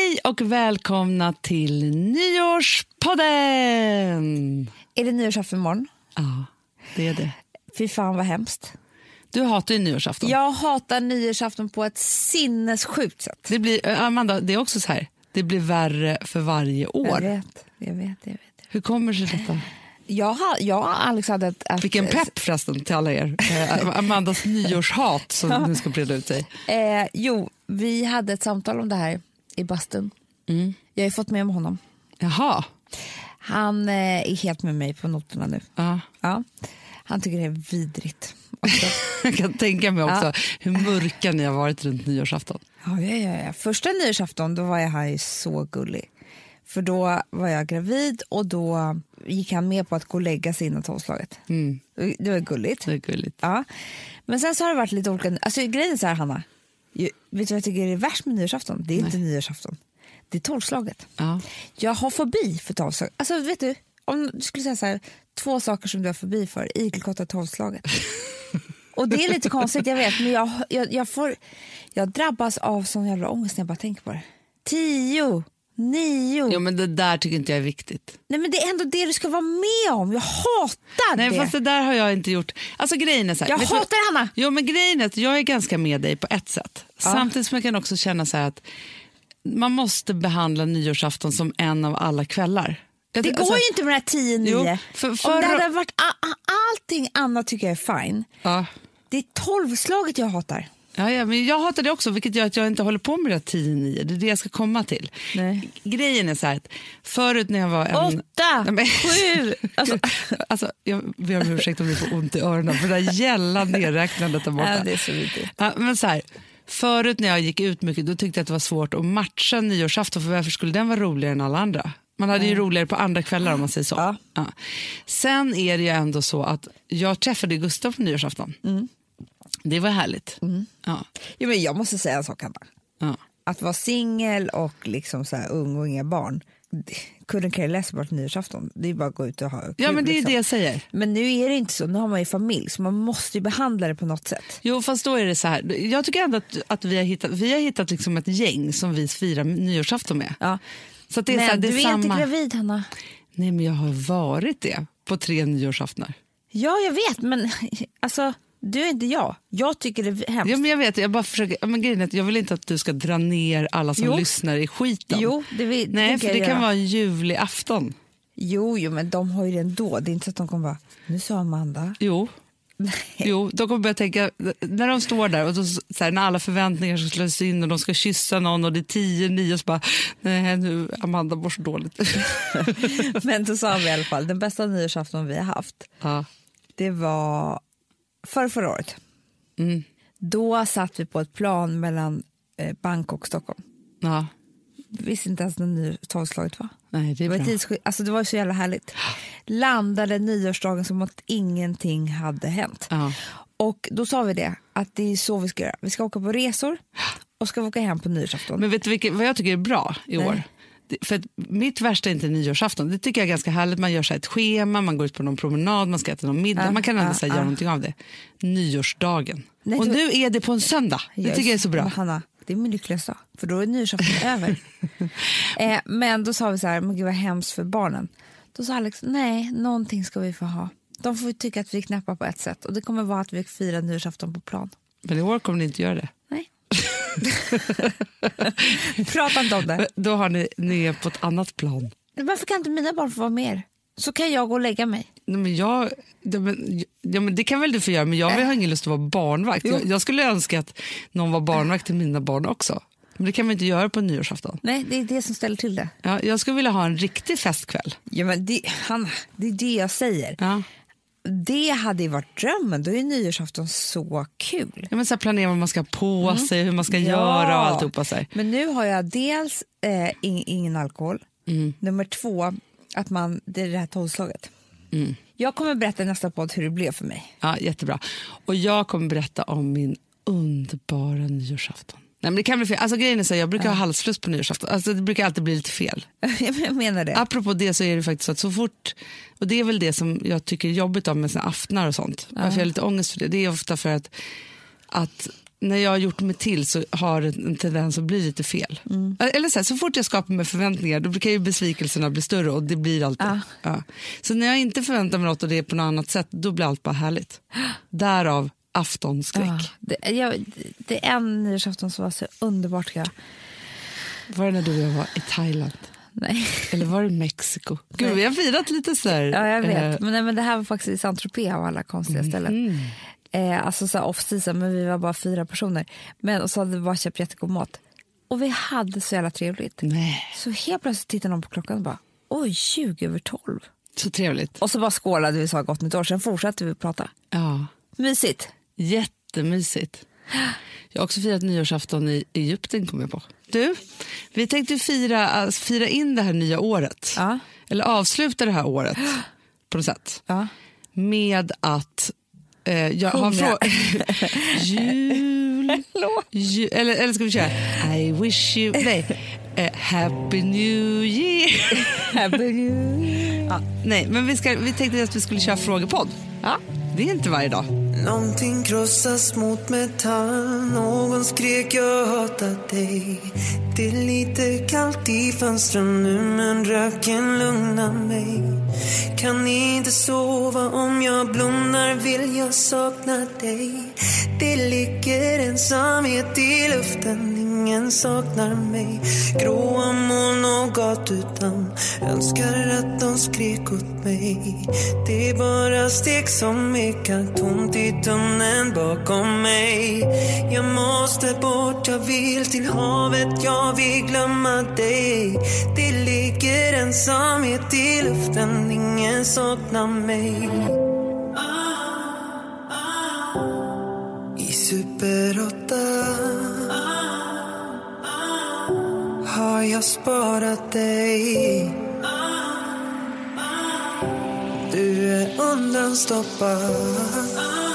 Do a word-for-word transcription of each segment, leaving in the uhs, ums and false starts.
Hej och välkomna till Nyårspodden! Är det nyårsafton imorgon? Ja, det är det. Fy fan vad hemskt. Du hatar ju nyårsafton. Jag hatar nyårsafton på ett sinnessjukt sätt. Det blir, Amanda, det är också så här. Det blir värre för varje år. Jag vet, jag vet, jag vet. Hur kommer sig detta? Jag har, jag och Alex hade ett... ett Vilken pepp förresten till alla er. Eh, Amandas nyårshat som ja. nu ska breda ut sig. Eh, jo, vi hade ett samtal om det här i bastun. Mm. Jag har fått med om honom. Jaha. Han eh, är helt med mig på noterna nu. Ja. Ja. Han tycker det är vidrigt. Jag kan tänka mig också ja. hur mörka ni har varit runt nyårsafton. Ja, ja, ja, ja. Första nyårsafton då var jag här så gullig. För då var jag gravid och då gick han med på att gå och lägga sig innan tolvslaget. Mm. Det var gulligt. Det är gulligt. Ja. Men sen så har det varit lite olika... Alltså grejen är så här, Hanna. Vet du vad jag tycker är värst med nyårsafton? Det är Nej. inte nyårsafton. Det är tolvslaget. Ja. Jag har fobi för tolvslaget. Alltså vet du, om du skulle säga så här, två saker som du har fobi för. Igelkott och tolvslaget. Och det är lite konstigt, jag vet. Men jag, jag, jag, får, jag drabbas av sån jävla ångest när jag bara tänker på det. Tio... Nio. Jo, men det där tycker inte jag är viktigt. Nej, men det är ändå det du ska vara med om. Jag hatar Nej, det. Nej, fast det där har jag inte gjort. Alltså grejen är så här. Jag hatar du? Hanna. Jo, men grejen är att jag är ganska med dig på ett sätt. Ja. Samtidigt som jag kan också känna så här att man måste behandla nyårsafton som en av alla kvällar. Det alltså, går ju inte med det här tio nio. Jo, för, för... Om det hade varit a- a- allting annat tycker jag är fine. Ja. Det är tolvslaget jag hatar. Ja, ja, men jag hatar det också, vilket gör att jag inte håller på med det tio nio. Det är det jag ska komma till. Nej. Grejen är så här att förut när jag var en... Åtta! Nej, sju! Alltså, alltså, jag ber om ursäkt om vi får ont i öronen för det där gälla nedräknandet där borta. Ja, det är så viktigt. Ja, men så här, förut när jag gick ut mycket då tyckte jag att det var svårt att matcha nyårsafton, för varför skulle den vara roligare än alla andra? Man hade ju mm. roligare på andra kvällar om man säger så. Ja. Ja. Sen är det ju ändå så att jag träffade Gustav på nyårsafton. Mm. Det var härligt. Mm. Ja. Ja, men jag måste säga en sak, Hanna. Ja. Att vara singel och liksom så här ung och inga barn. Kunde kan jag läsa bara till nyårsafton. Det är bara att gå ut och ha kul. Ja, men det är liksom. det jag säger. Men nu är det inte så. Nu har man ju familj så man måste ju behandla det på något sätt. Jo, fast då är det så här. Jag tycker ändå att, att vi har hittat, vi har hittat liksom ett gäng som vi firar nyårsafton med. Ja. Så att det är men så här, det du är samma... inte gravid, Hanna. Nej, men jag har varit det på tre nyårsaftnar. Ja, jag vet. Men alltså... Du är inte jag. Jag tycker det är hemskt. Ja, men jag vet, jag bara försöker, men grejen är att jag vill inte att du ska dra ner alla som jo. lyssnar i skiten. Jo, det vill, Nej, det för det kan göra. Vara en ljuvlig afton. Jo, jo, men de har ju det ändå. Det är inte så att de kommer bara, nu sa Amanda. Jo. Nej. Jo, de kommer börja tänka, när de står där och då, så här, när alla förväntningar ska slås in och de ska kyssa någon och det är tio, nio och så bara, nej nu Amanda mår så dåligt. Men då sa vi i alla fall, den bästa nyårsafton vi har haft, ja. det var för förra året. Mm. Då satt vi på ett plan mellan eh, Bangkok och Stockholm. Ja. Visste inte ens när ny- tolvslaget var. Nej, det, är det, var bra. tids- alltså, det var så jävla härligt. Landade nyårsdagen som att ingenting hade hänt. Ja. Och då sa vi det, att det är så vi ska göra. Vi ska åka på resor och ska åka hem på nyårsafton. Men vet du vilket, vad jag tycker är bra i Nej. år? För att mitt värsta är inte nyårsafton. Det tycker jag är ganska härligt. Man gör så här ett schema, man går ut på någon promenad, man ska äta någon middag. Ja, man kan ändå ja, göra ja. någonting av det. Nyårsdagen. Nej, och nu är det på en söndag. Det yes. tycker jag är så bra. Men Hanna, det är min lyckligaste dag. För då är nyårsafton över. Eh, men då sa vi så här, men gud vad hemskt för barnen. Då sa Alex, nej, någonting ska vi få ha. De får tycka att vi knappar på ett sätt. Och det kommer vara att vi firar nyårsafton på plan. Men i år kommer ni inte göra det. Nej. Prata inte om det. Då har ni, ni är på ett annat plan. Varför kan inte mina barn få vara med? Så kan jag gå och lägga mig. Nej, men jag, ja, men, ja, men det kan väl du få göra, men jag har ingen lust att vara barnvakt. Jag, jag skulle önska att någon var barnvakt till mina barn också. Men det kan man inte göra på nyårsafton. Nej, det är det som ställer till det. Ja, jag skulle vilja ha en riktig festkväll. Ja, men det, Hanna, det är det jag säger. Ja. Det hade ju varit drömmen. Då är nyårsafton så kul. Ja, men så här planera vad man ska på mm. sig, hur man ska ja. göra och alltihopa sig. Men nu har jag dels eh, ing, ingen alkohol. Mm. Nummer två, att man, det är det här tolvslaget. Mm. Jag kommer berätta nästa podd hur det blev för mig. Ja, jättebra. Och jag kommer berätta om min underbara nyårsafton. Nej, men det kan bli fel. Alltså grejen är så här, jag brukar ja. ha halsfluss på nyårsafton. Alltså det brukar alltid bli lite fel. Jag menar det. Apropå det så är det faktiskt så att så fort, och det är väl det som jag tycker är jobbigt om med sina aftnar och sånt. Ja. Varför jag har lite ångest för det. Det är ofta för att, att när jag har gjort mig till så har det en tendens att bli lite fel. Mm. Eller så här, så fort jag skapar mig förväntningar då kan ju besvikelserna bli större och det blir alltid. Ja. Ja. Så när jag inte förväntar mig något och det är på något annat sätt, då blir allt bara härligt. Därav aftonskräck. Ja. Det, jag, det är en nyårsafton som var så underbart. Ja. Var det när du och jag var i Thailand? Nej. Eller var det Mexiko? Gud, vi har firat lite så här. Ja, jag vet. Men, nej, men det här var faktiskt i Saint-Tropez av alla konstiga mm. ställen. Eh, alltså så off-season, men vi var bara fyra personer. Men och så hade vi bara köpt jättegod mat. Och vi hade så jävla trevligt. Nej. Så helt plötsligt tittade någon på klockan och bara, oj, tjugo över tolv. Så trevligt. Och så bara skålade vi och sa gott nytt år, sen fortsatte vi prata. Ja. Mysigt. Jättemysigt. Jag har också firat nyårsafton i Egypten, kom jag på. Du, vi tänkte fira, alltså, fira in det här nya året. Ja. Eller avsluta det här året på något sätt. Ja. Med att eh, jag har frågat jul, jul eller, eller ska vi köra I wish you nej, eh, happy new year. Happy new year. Ja, nej, men vi, ska, vi tänkte att vi skulle köra frågepodd. Ja. Det är inte varje dag. Någonting krossas mot metall. Någon skrek jag hatar dig. Det är lite kallt i fönstren nu, men röken lugnar mig. Kan inte sova om jag blundar, vill jag sakna dig. Det ligger ensamhet i luften, ingen saknar mig. Gråa moln och gatudamm, önskar att de skrek åt mig. Det är bara steg som ekar tomt i tunneln bakom mig. Jag måste bort, jag vill till havet, jag vill glömma dig. Det ligger ensamhet i luften, ingen saknar mig. I Super åtta har jag sparat dig. Du är undanstoppad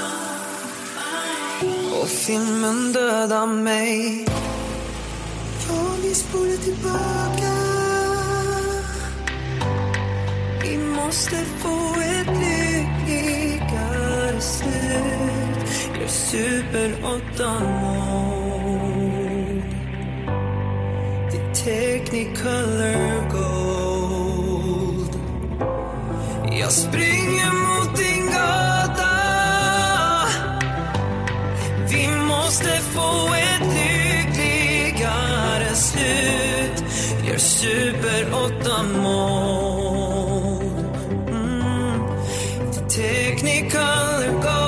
och filmen dödar mig. Jag vill spola tillbaka. Vi måste få ett lyckligare slut. Gör Super åtta mål. Det Technicolor Gold. Jag springer mot din gata. Vi måste få ett lyckligare slut. Gör Super åtta mål. Mm. Technicolor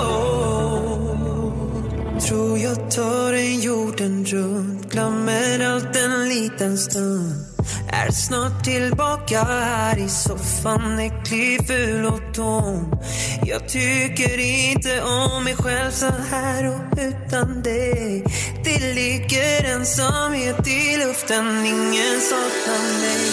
Gold. Tror jag tar en jorden runt. Glömmer allt en liten stund. Är snart tillbaka här i soffan, äcklig, ful och tom. Jag tycker inte om mig själv så här och utan dig. Det ligger ensamhet i luften, ingen saknar mig.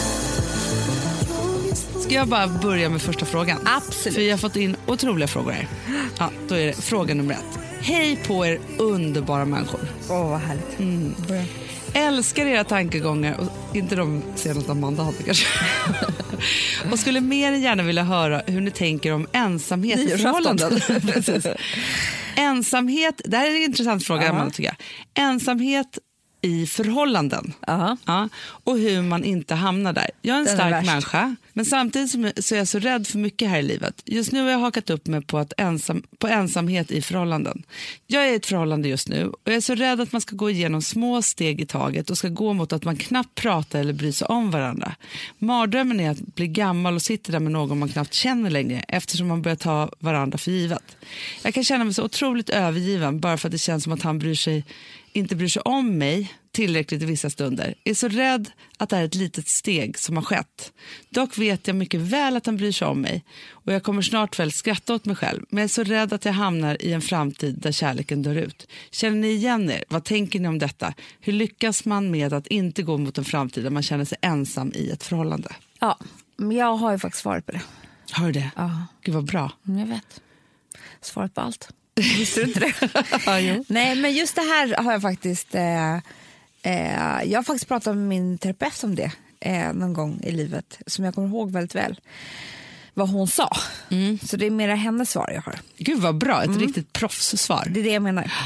Ska jag bara börja med första frågan? Absolut. För jag har fått in otroliga frågor här. Ja, då är det fråga nummer ett. Hej på er underbara människor. Åh, oh, vad härligt. Mm. Älskar era tankegångar, och inte de senaste Amanda hade kanske. Och skulle mer än gärna vilja höra hur ni tänker om ensamhet i förhållanden. Precis. Ensamhet, det här är en intressant fråga, Amanda, tycker jag. Ensamhet i förhållanden. Uh-huh. Ja, och hur man inte hamnar där. Jag är en Den stark är människa, men samtidigt så är jag så rädd för mycket här i livet. Just nu har jag hakat upp mig på, att ensam, på ensamhet i förhållanden. Jag är i ett förhållande just nu och jag är så rädd att man ska gå igenom små steg i taget och ska gå mot att man knappt pratar eller bryr sig om varandra. Mardrömmen är att bli gammal och sitta där med någon man knappt känner längre, eftersom man börjar ta varandra för givet. Jag kan känna mig så otroligt övergiven bara för att det känns som att han bryr sig inte bryr sig om mig tillräckligt i vissa stunder. Jag är så rädd att det är ett litet steg som har skett. Dock vet jag mycket väl att han bryr sig om mig. Och jag kommer snart väl skratta åt mig själv. Men jag är så rädd att jag hamnar i en framtid där kärleken dör ut. Känner ni igen er? Vad tänker ni om detta? Hur lyckas man med att inte gå mot en framtid där man känner sig ensam i ett förhållande? Ja, men jag har ju faktiskt svaret på det. Har du det? Ja. Gud vad bra. Jag vet. Svaret på allt. Visste du inte det? Ja, jo. Nej, men just det här har jag faktiskt eh, eh, jag har faktiskt pratat med min terapeut om det eh, någon gång i livet, som jag kommer ihåg väldigt väl vad hon sa. Mm. Så det är mera hennes svar jag har. Gud vad bra, ett mm. riktigt proffssvar. Det är det jag menar.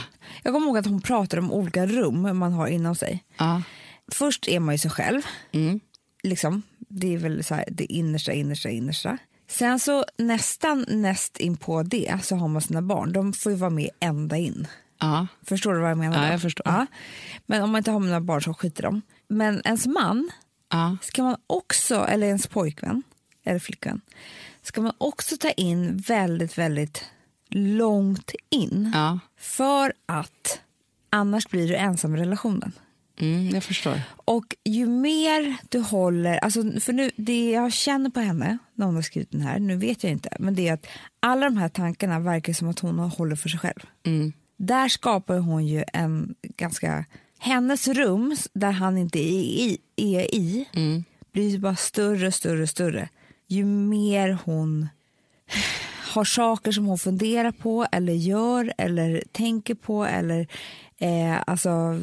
Jag kommer ihåg att hon pratade om olika rum man har inom sig. Ja. Först är man ju sig själv. Mm. Liksom, det är väl så här, det innersta, innersta, innersta. Sen så nästan näst in på det så har man sina barn. De får ju vara med ända in. Ja. Förstår du vad jag menar? Ja, då? jag förstår. Ja. Men om man inte har mina barn så skiter de. Men ens man Ja. ska man också, eller ens pojkvän eller flickvän, ska man också ta in väldigt, väldigt långt in. Ja. För att annars blir du ensam i relationen. Mm, jag förstår. Och ju mer du håller, alltså för nu, det jag känner på henne när hon har skrivit den här, nu vet jag inte, men det är att alla de här tankarna verkar som att hon håller för sig själv. Mm. Där skapar hon ju en ganska, hennes rum där han inte är i, är i Mm. blir ju bara större, större, större. Ju mer hon har saker som hon funderar på eller gör eller tänker på eller eh, alltså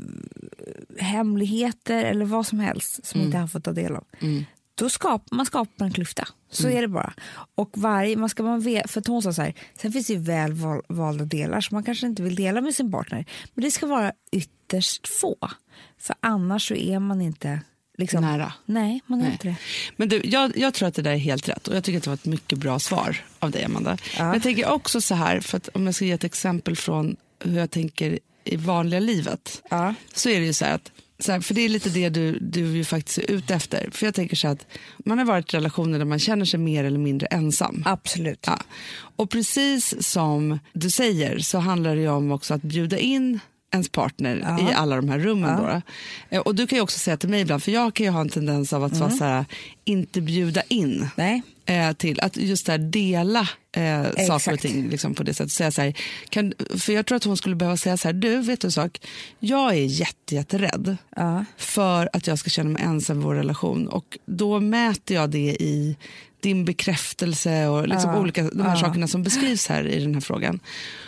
hemligheter eller vad som helst som Mm. inte han får ta del av. Mm. Då skapar man skapar en klyfta. Så Mm. är det bara. Och varje, man ska man ve- för att hon sa så här, sen finns det ju väl val, valda delar som man kanske inte vill dela med sin partner. Men det ska vara ytterst få. För annars så är man inte liksom, nära. Nej, man är Nej. inte det. Men du, jag, jag tror att det där är helt rätt och jag tycker att det var ett mycket bra svar av dig, Amanda. Ja. Men jag tänker också så här, för att om jag ska ge ett exempel från hur jag tänker i vanliga livet, Ja. så är det ju så här att, så här, för det är lite det du, du ju faktiskt är ute efter. För jag tänker så här att man har varit i relationer där man känner sig mer eller mindre ensam. Absolut. Ja. Och precis som du säger så handlar det ju om också att bjuda in ens partner Ja. i alla de här rummen. Ja. Då. Eh, Och du kan ju också säga till mig ibland, för jag kan ju ha en tendens av att Mm. vara så här, inte bjuda in Nej. eh, till att just där dela eh, saker och Exakt. ting liksom, på det sättet. Säga så här, kan, för jag tror att hon skulle behöva säga så här, du vet du en sak, jag är jätte, jätterädd Ja. för att jag ska känna mig ensam i vår relation och då mäter jag det i din bekräftelse och liksom Ja. olika de här Ja. sakerna som beskrivs här i den här frågan.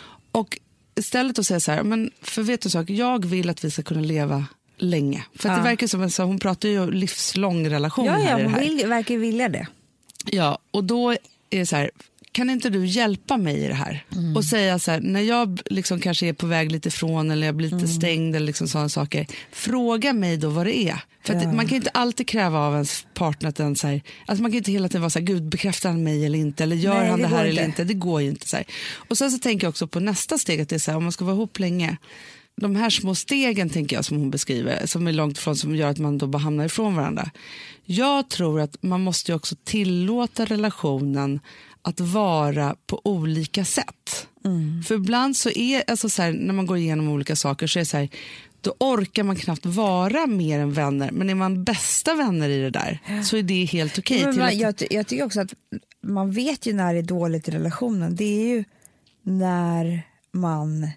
Och istället att säga så här, men för vet du sak, jag vill att vi ska kunna leva länge. För att Ja. det verkar som en så, hon pratar ju om livslång relation Ja, här ja, i det hon här. vill, verkar ju vilja det. Ja, och då är det så här, kan inte du hjälpa mig i det här? Mm. Och säga så här, när jag liksom kanske är på väg lite ifrån eller jag blir lite Mm. stängd eller liksom sådana saker, fråga mig då vad det är. För att Ja. man kan ju inte alltid kräva av ens partner att den så här, alltså man kan inte hela tiden vara så här, gud bekräftar han mig eller inte, eller gör Nej, han det det här går eller inte. inte, det går ju inte så här. Och sen så tänker jag också på nästa steg att det är så här, om man ska vara ihop länge, de här små stegen tänker jag som hon beskriver, som är långt ifrån, som gör att man då bara hamnar ifrån varandra. Jag tror att man måste ju också tillåta relationen att vara på olika sätt. Mm. För ibland så är, alltså så här, när man går igenom olika saker så är det så här, då orkar man knappt vara mer än vänner. Men är man bästa vänner i det där så är det helt okej. Men till man, att- jag, jag tycker också att man vet ju när det är dåligt i relationen. Det är ju när man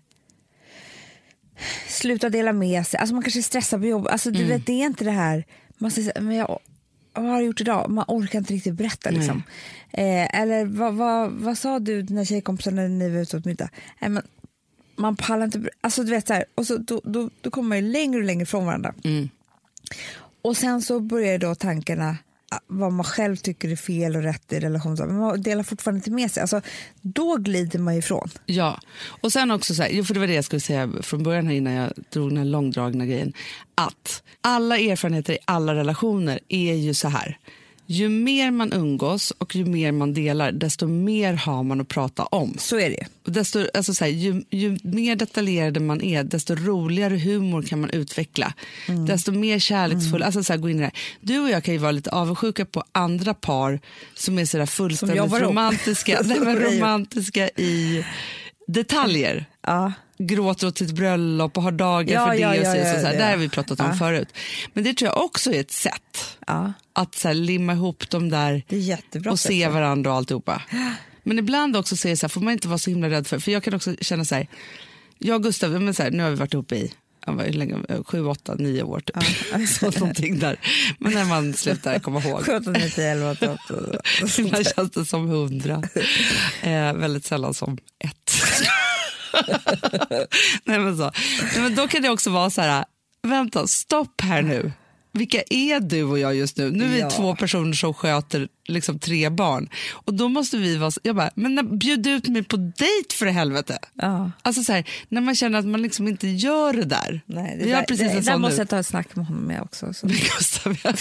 slutar dela med sig. Alltså man kanske stressar på jobb. Alltså du Mm. vet, det är inte det här. Man säger så här, men jag, vad har jag gjort idag? Man orkar inte riktigt berätta. Liksom. Eh, eller vad, vad, vad sa du när tjejkompisarna när ni var ute åt middag? Eh, men, man pallar inte. Alltså du vet så här. Och så, då, då, då kommer man ju längre och längre från varandra. Mm. Och sen så börjar då tankarna vad man själv tycker är fel och rätt i relation, men man delar fortfarande inte med sig. Alltså, då glider man ifrån. Ja, och sen också så här, för det var det jag skulle säga från början här innan jag drog den här långdragna grejen, att alla erfarenheter i alla relationer är ju så här. Ju mer man umgås och ju mer man delar, desto mer har man att prata om. Så är det. Och desto, alltså så här, ju, ju mer detaljerade man är, desto roligare humor kan man utveckla. Mm. Desto mer kärleksfull, mm. alltså så här, gå in i det. Du och jag kan ju vara lite avundsjuka på andra par som är så där fullständigt romantiska, nej, men romantiska i detaljer. Ja. Gråter åt sitt bröllop och har dagar ja, för det. Ja, och så, ja, ja, så, så här, ja. det har vi pratat om ja. förut. Men det tror jag också är ett sätt ja. att så här, limma ihop dem där det är jättebra och sätt. se varandra och alltihopa. Men ibland också säger så här, får man inte vara så himla rädd för. För jag kan också känna så här, jag och Gustav, men så här, nu har vi varit ihop i hur länge, sju, åtta, nio år typ. Ja. Så någonting där. Men när man slutar komma ihåg. sju, åtta, nio, tio, elva, tolv. Ibland känns det som hundra. Eh, väldigt sällan som ett. Nej, men så. Nej, men då kan det också vara så här, vänta, stopp här nu. vilka är du och jag just nu? Nu är vi Ja. två personer som sköter liksom tre barn. Och då måste vi vara, jag bara, men när, bjud ut mig på dejt för helvete. Ja. Alltså så här, när man känner att man liksom inte gör det där. Nej, det vi där, har precis det, en där sån måste nu. jag ta ett snack med honom med också. Så. Med Gustav, ja.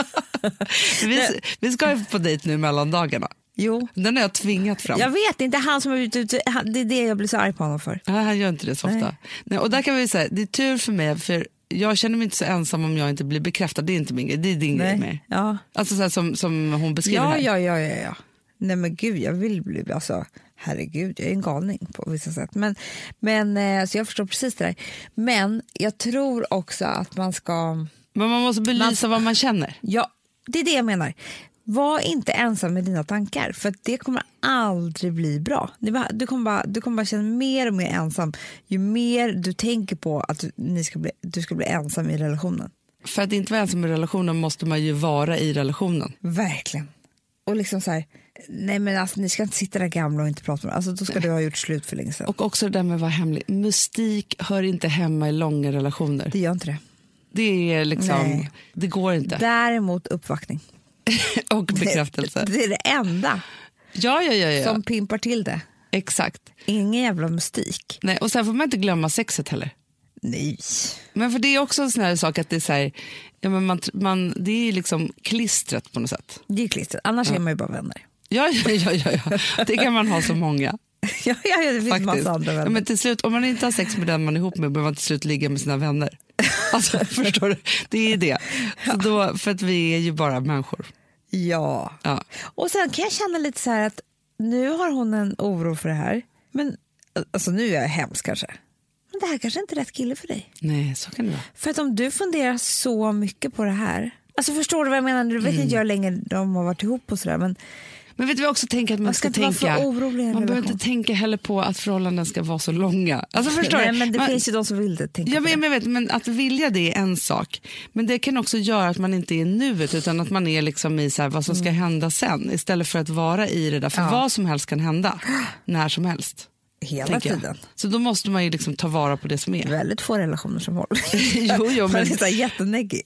vi, vi ska ju på dejt nu mellan dagarna. Jo. Den har jag tvingat fram. Jag vet inte, han som har blivit ut, han- det är det jag blir så arg på honom för. Ja, han gör inte det så ofta. Nej. Nej, och där kan vi säga, det är tur för mig, för jag känner mig inte så ensam om jag inte blir bekräftad. Det är inte min grej, det är din grej mer. Ja. Alltså så här som, som hon beskriver Ja, här. ja, ja, ja, ja. Nej men gud, jag vill bli, alltså herregud, jag är en galning på vissa sätt. Men, men eh, så jag förstår precis det där. Men jag tror också att man ska, Men man måste belysa Man- vad man känner. ja, det är det jag menar. Var inte ensam med dina tankar, för att det kommer aldrig bli bra. Det bara- Du kommer bara, du kommer bara känna mer och mer ensam ju mer du tänker på att du, ni ska bli, du ska bli ensam i relationen. För att inte vara ensam i relationen måste man ju vara i relationen. Verkligen. Och liksom så här, nej men alltså ni ska inte sitta där gamla och inte prata med, alltså då ska du ha gjort slut för länge sedan. Och också det där med att vara hemlig. Mystik hör inte hemma i långa relationer. Det gör inte det. Det är liksom, Nej. det går inte. Däremot uppvaktning. Och bekräftelse. Det, det är det enda Ja, ja, ja, ja. som pimpar till det. Exakt. Ingen jävla mystik. Nej, och sen får man inte glömma sexet heller. Nej. Men för det är också en sån här sak att det är så här, ja, men man, man, det är liksom klistret på något sätt. Det är klistret, annars är man ju bara vänner. Ja, ja, ja, ja, ja. Det kan man ha så många. Ja, ja, det finns Faktiskt. massa andra vänner. Ja, men till slut, om man inte har sex med den man är ihop med, behöver man till slut ligga med sina vänner. Alltså, förstår du? Det är det. Så då, för att vi är ju bara människor. Ja. Ja. Och sen kan jag känna lite så här att nu har hon en oro för det här. Men alltså nu är jag hemsk kanske. Men det här kanske inte är rätt kille för dig. Nej, så kan det vara. För att om du funderar så mycket på det här. Alltså förstår du vad jag menar? Du vet Mm. inte jag länge de har varit ihop och sådär. Men Men vet du vad jag också tänker att man, Man ska ska, inte vara tänka? för orolig i en Man behöver relation. inte tänka heller på att förhållanden ska vara så långa. Alltså förstår nej, du? men det man, finns ju de som vill det. Tänka Ja, på men, det. jag vet, men att vilja det är en sak. Men det kan också göra att man inte är i nuet utan att man är liksom i så här, vad som ska hända sen istället för att vara i det där. För Ja. vad som helst kan hända när som helst. Hela tänker jag. tiden. Så då måste man ju liksom ta vara på det som är. Väldigt få relationer som håller. Jo, jo, Man men- är så här jätteneggig.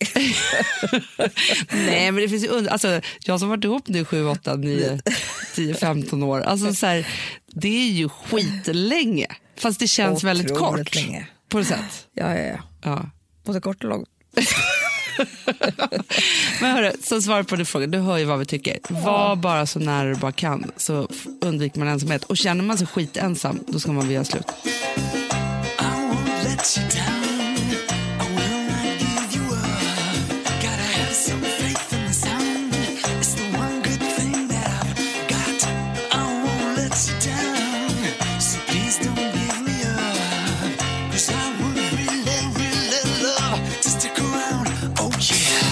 Nej, men det finns ju under, alltså, jag som varit ihop nu sju, åtta, nio, tio, femton år. Alltså så här, det är ju skitlänge. Fast det känns väldigt Otroligt kort. länge. På ett sätt. Ja, ja, ja. Ja. Både kort och långt. Men hörru, så svar på din fråga. Du hör ju vad vi tycker. Var bara så nära du bara kan så f- undviker man ensamhet. Och känner man sig skitensam, då ska man vilja slut. I won't let you down. I will not give you up. Gotta have some faith in the sound. It's the one good thing that I've got. I won't let you down. So please don't give me up. 'Cause I would really, really love to stick around. Oh yeah.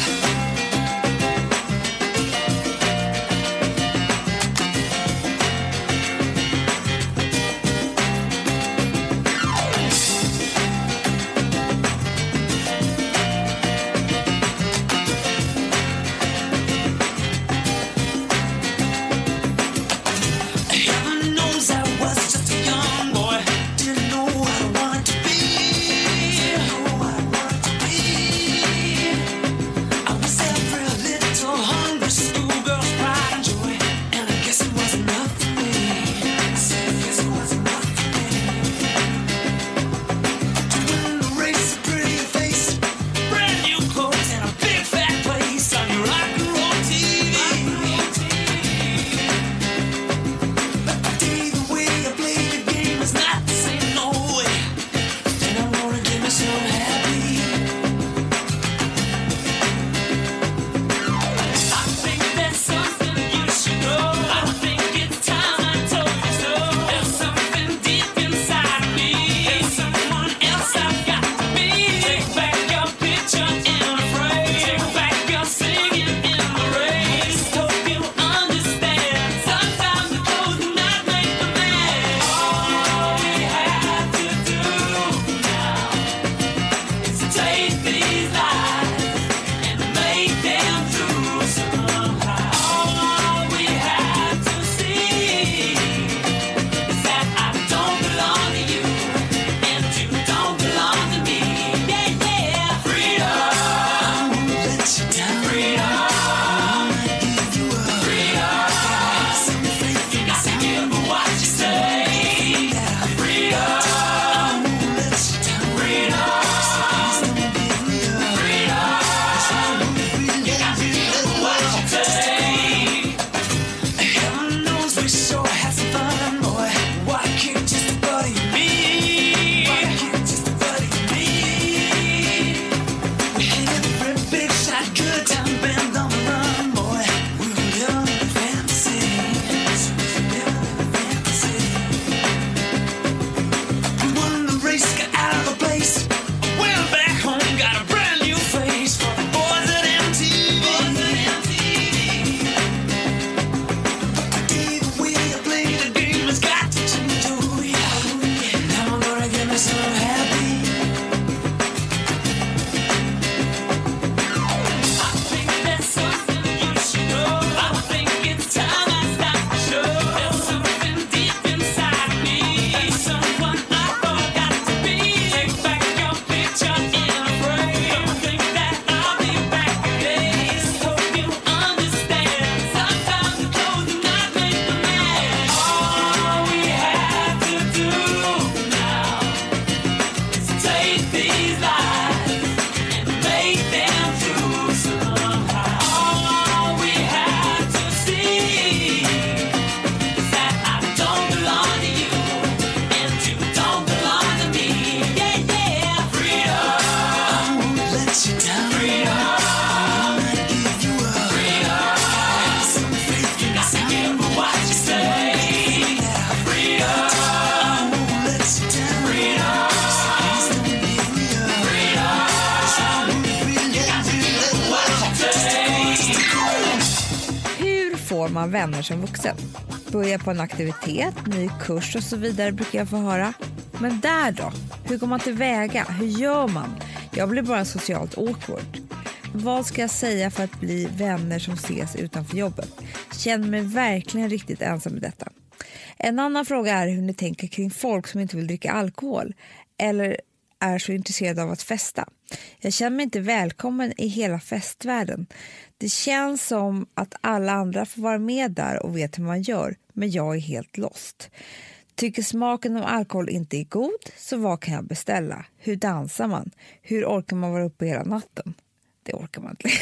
får man vänner som vuxen? Börja på en aktivitet, ny kurs och så vidare brukar jag få höra. Men där då? Hur går man tillväga? Hur gör man? Jag blir bara socialt awkward. Vad ska jag säga för att bli vänner som ses utanför jobbet? Känner mig verkligen riktigt ensam i detta. En annan fråga är hur ni tänker kring folk som inte vill dricka alkohol eller är så intresserade av att festa. Jag känner mig inte välkommen i hela festvärlden. Det känns som att alla andra får vara med där och vet hur man gör, men jag är helt lost. Tycker smaken av alkohol inte är god, så vad kan jag beställa? Hur dansar man? Hur orkar man vara uppe hela natten? Det orkar man inte.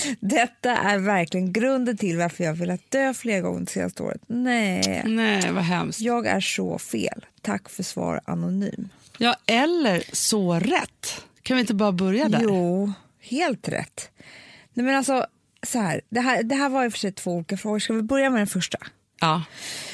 Detta är verkligen grunden till varför jag vill att dö flera gånger det senaste året. Nej. Nej, vad hemskt. Jag är så fel. Tack för svar, anonym. Ja, eller så rätt. Kan vi inte bara börja där? Jo, helt rätt. Nej, men alltså, så här, det här, det här var ju för sig två olika frågor. Ska vi börja med den första? Ja.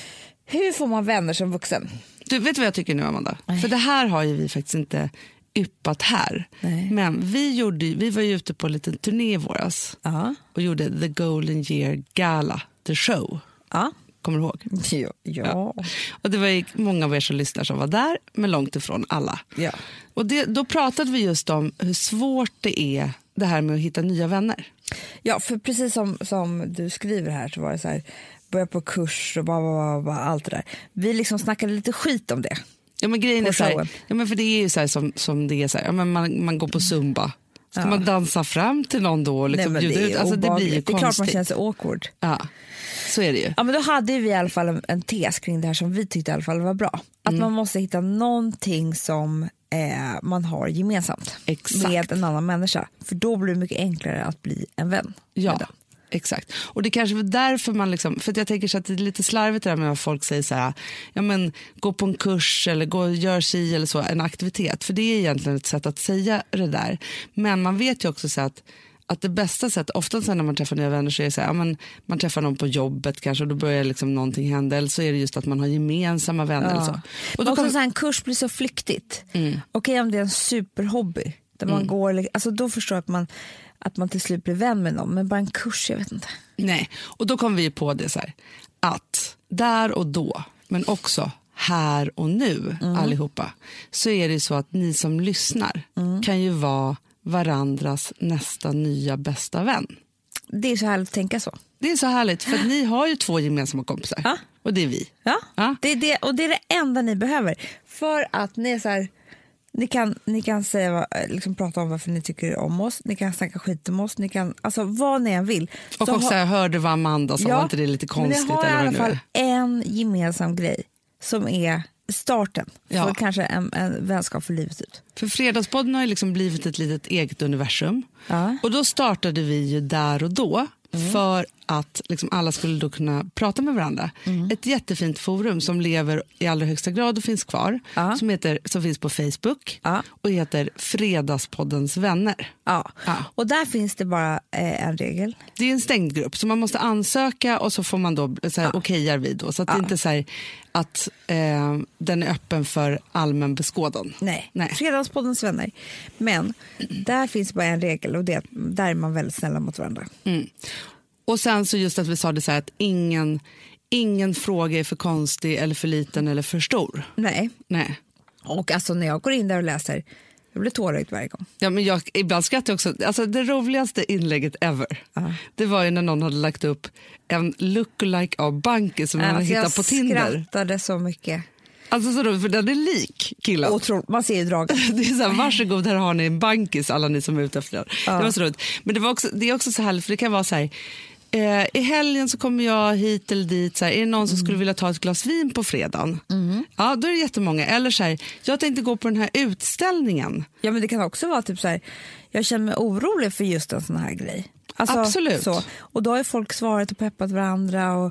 Hur får man vänner som vuxen? Du vet vad jag tycker nu, Amanda? Nej. För det här har ju vi faktiskt inte yppat här. Nej. Men vi, gjorde, vi var ju ute på en liten turné i våras. Ja. Och gjorde The Golden Year Gala, the show. Ja. Kommer du ihåg? Ja. ja. Ja. Och det var ju många av er som lyssnar som var där, men långt ifrån alla. Ja. Och det, då pratade vi just om hur svårt det är det här med att hitta nya vänner. Ja, för precis som, som du skriver här så var det så här, börja på kurs och bara, bara, bara allt det där. Vi liksom snackade lite skit om det. Ja, men grejen på är så här, showen. ja, men för det är ju så här som, som det är så här, ja, men man, man går på Zumba. Ska Ja. man dansa fram till någon då och liksom Nej, men bjuda det, ut? är Alltså, det blir ju det är klart man konstigt. känner sig awkward. Ja, så är det ju. Ja, men då hade vi i alla fall en, en tes kring det här som vi tyckte i alla fall var bra. Att Mm. man måste hitta någonting som eh, man har gemensamt. Exakt. Med en annan människa. För då blir det mycket enklare att bli en vän. Ja, med den. exakt. Och det kanske är därför man liksom, för att jag tänker så att det är lite slarvigt det där med att folk säger så här, ja men gå på en kurs eller gå och gör sig eller så, en aktivitet. För det är egentligen ett sätt att säga det där. Men man vet ju också så att att det bästa sättet, ofta när man träffar nya vänner så är det så här, ja, men man träffar någon på jobbet kanske och då börjar liksom någonting hända, eller så är det just att man har gemensamma vänner. Ja. Eller så. Och då kommer så här, en kurs blir så flyktigt. Mm. Okej, om det är en superhobby där man Mm. går, alltså då förstår jag att man, att man till slut blir vän med någon, men bara en kurs, jag vet inte. Nej, och då kom vi på det så här, att där och då, men också här och nu Mm. allihopa, så är det så att ni som lyssnar Mm. kan ju vara varandras nästa nya bästa vän. Det är så härligt att tänka så. Det är så härligt, för att ni har ju två gemensamma kompisar. Ja. Och det är vi. Ja, Ja. Det är det, och det är det enda ni behöver. För att ni är så här, ni kan, ni kan säga, vad- liksom prata om varför ni tycker om oss, ni kan snacka skit om oss, ni kan, alltså vad ni än vill. Och Så också ha- jag hörde vad Amanda sa, var inte det lite konstigt? Men ni har i eller vad alla det nu fall är? en gemensam grej som är starten Ja. för kanske en, en vänskap för livet ut. För Fredagspodden har ju liksom blivit ett litet eget universum. Ja. Och då startade vi ju där och då för att liksom alla skulle då kunna prata med varandra. Ett jättefint forum som lever i allra högsta grad och finns kvar. Ja. Som, heter, som finns på Facebook Ja. och heter Fredagspoddens vänner. Ja. Ja. Och där finns det bara eh, en regel. Det är en stängd grupp så man måste ansöka och så får man då så här, Ja. okejar vi då. Så att det Ja. inte är så här, att eh, den är öppen för allmän beskådan. Nej, Nej. Fredagspoddens vänner. Men där finns bara en regel och det är att där är man väldigt snälla mot varandra. Mm. Och sen så just att vi sa det så här att ingen, ingen fråga är för konstig eller för liten eller för stor. Nej. Nej. Och alltså när jag går in där och läser, jag blir tårögd varje gång. Ja, men jag, ibland skrattar jag också. Alltså, det roligaste inlägget ever, Ja. det var ju när någon hade lagt upp en lookalike av Banky som man Alltså, hittat jag på Tinder. skrattade så mycket. Alltså så roligt, för den är lik killen. Otroligt, man ser ju draget. Det är så här, varsågod, här har ni en bankis, alla ni som är ute efter den. Ja. Det var så roligt. Men det, var också, det är också så härligt, för det kan vara så här, eh, i helgen så kommer jag hit eller dit, så här, är det någon som Mm. skulle vilja ta ett glas vin på fredagen? Ja, då är det jättemånga. Eller så här, jag tänkte gå på den här utställningen. Ja, men det kan också vara typ så här, jag känner mig orolig för just en sån här grej. Alltså, Absolut. Så. Och då har ju folk svarat och peppat varandra och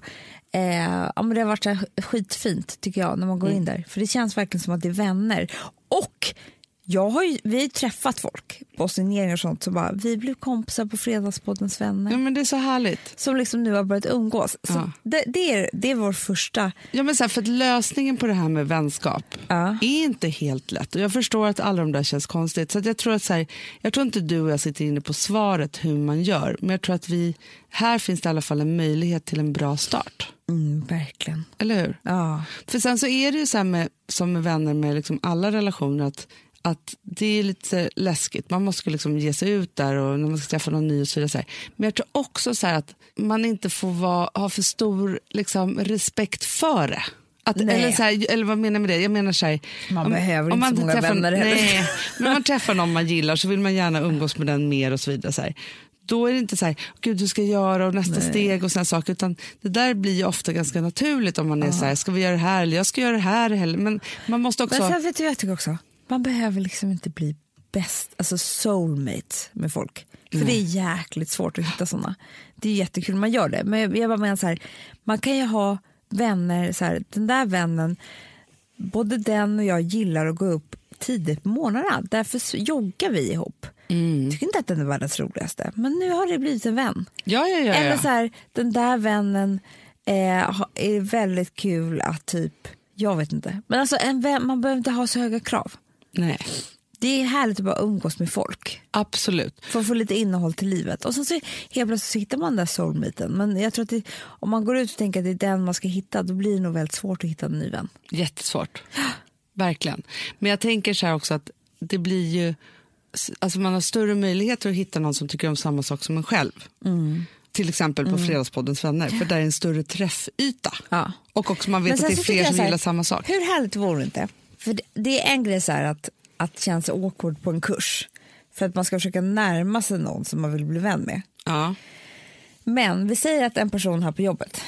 eh, ja, men det har varit så här skitfint tycker jag när man går in där. För det känns verkligen som att det är vänner. Och Jag har ju, vi har ju träffat folk på signeringar och sånt, så bara, vi blev kompisar på Fredagspoddens vänner. Ja, men det är så härligt. Som liksom nu har börjat umgås. Så ja. det, det, är, det är vår första... Ja, men så här, för att lösningen på det här med vänskap ja. är inte helt lätt. Och jag förstår att alla de där känns konstigt. Så att jag tror att så här, jag tror inte du och jag sitter inne på svaret hur man gör. Men jag tror att vi, här finns det i alla fall en möjlighet till en bra start. Mm, verkligen. Eller hur? Ja. För sen så är det ju så här med, som med vänner med liksom alla relationer, att att det är lite läskigt. Man måste liksom ge sig ut där och när man ska träffa någon ny och så vidare. Men jag tror också så här att man inte får vara, ha för stor liksom, respekt för det. Att, eller, så här, eller vad menar jag med det? Jag menar så här, man om, behöver om inte man så många träffar, vänner heller. Nej, men om man träffar någon man gillar så vill man gärna umgås med den mer och så vidare. Så här. Då är det inte så här, gud du ska göra och nästa nej. steg och såna saker, utan det där blir ju ofta ganska naturligt om man är ja. så här, ska vi göra det här eller jag ska göra det här heller. Men man måste också... Men sen vet du, jag tycker också, man behöver liksom inte bli bäst, alltså soulmate med folk. För mm. det är jäkligt svårt att hitta såna. Det är jättekul, man gör det. Men jag bara menar så här, man kan ju ha vänner, så här, den där vännen, både den och jag gillar att gå upp tidigt på morgnarna. Därför joggar vi ihop. Mm. Jag tycker inte att den är världens roligaste. Men nu har det blivit en vän. Ja, ja, ja, ja. Eller så här, den där vännen eh, är väldigt kul att typ, jag vet inte. Men alltså en vän, man behöver inte ha så höga krav. Nej. Det är härligt att bara umgås med folk. Absolut. För att få lite innehåll till livet. Och sen så helt plötsligt så hittar man där soulmaten. Men jag tror att det, om man går ut och tänker att det är den man ska hitta, då blir det nog väldigt svårt att hitta en ny vän. Jättesvårt. Verkligen. Men jag tänker så här också att det blir ju, alltså man har större möjligheter att hitta någon som tycker om samma sak som en själv. Mm. Till exempel på mm. Fredagspoddens vänner. För där är en större träffyta. Ja. Och också man vet att det är fler som här, gillar samma sak. Hur härligt vore det inte? För det, det är en grej så här att, att känna sig awkward på en kurs. För att man ska försöka närma sig någon som man vill bli vän med. Ja. Men vi säger att en person här på jobbet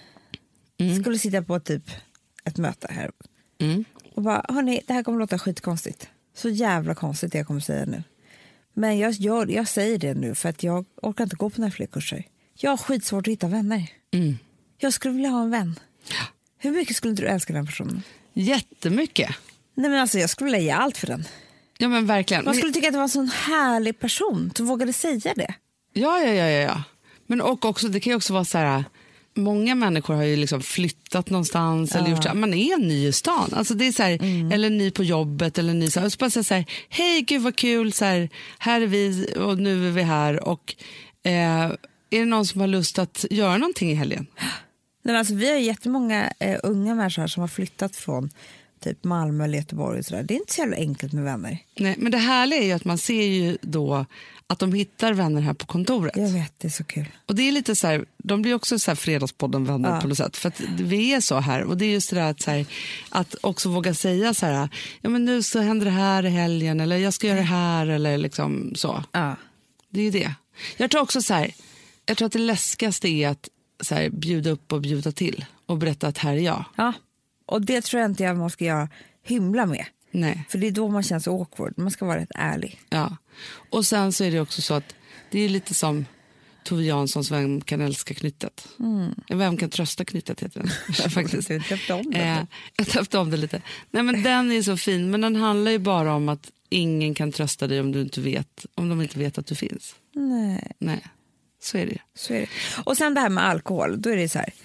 mm. skulle sitta på typ ett möte här. Mm. Och bara, hörni, det här kommer låta skitkonstigt. Så jävla konstigt det jag kommer säga nu. Men jag, jag, jag säger det nu för att jag orkar inte gå på några fler kurser. Jag har skitsvårt att hitta vänner. Mm. Jag skulle vilja ha en vän. Ja. Hur mycket skulle du älska den personen? Jättemycket. Nej men alltså jag skulle vilja ge allt för den. Ja men verkligen. Man skulle tycka att det var en sån härlig person som vågade säga det. Ja, ja, ja, ja. Men och också, det kan ju också vara så här, många människor har ju liksom flyttat någonstans ja. eller gjort så här, man är ny i stan. Alltså det är så här, mm. eller ny på jobbet eller ny så här, och så bara säga så här, hej gud vad kul, så här, här är vi och nu är vi här och eh, är det någon som har lust att göra någonting i helgen? Nej, alltså, vi har jättemånga eh, unga människor som har flyttat från typ Malmö eller Göteborg och sådär. Det är inte så jävla enkelt med vänner. Nej, men det härliga är ju att man ser ju då att de hittar vänner här på kontoret. Jag vet, det är så kul. Och det är lite så här, de blir också så här Fredagspodden vänner ja. på något sätt. För att vi är så här, och det är just det där att, så här, att också våga säga så här, ja men nu så händer det här i helgen, eller jag ska göra det här, eller liksom så. Ja. Det är ju det. Jag tror också så här, jag tror att det läskigaste är att så här, bjuda upp och bjuda till och berätta att här är jag. Ja, och det tror jag inte jag man ska göra hymla med. Nej. För det är då man känns awkward. Man ska vara rätt ärlig. Ja, och sen så är det också så att det är lite som Tove Janssons Vem kan älska knyttet. Mm. Vem kan trösta knyttet heter den. Faktiskt. Du döpte om det. Eh, jag döpte om det lite. Nej, men den är så fin, men den handlar ju bara om att ingen kan trösta dig om du inte vet, om de inte vet att du finns. Nej. Nej. Så är det. Så är det. Och sen det här med alkohol, då är det så här.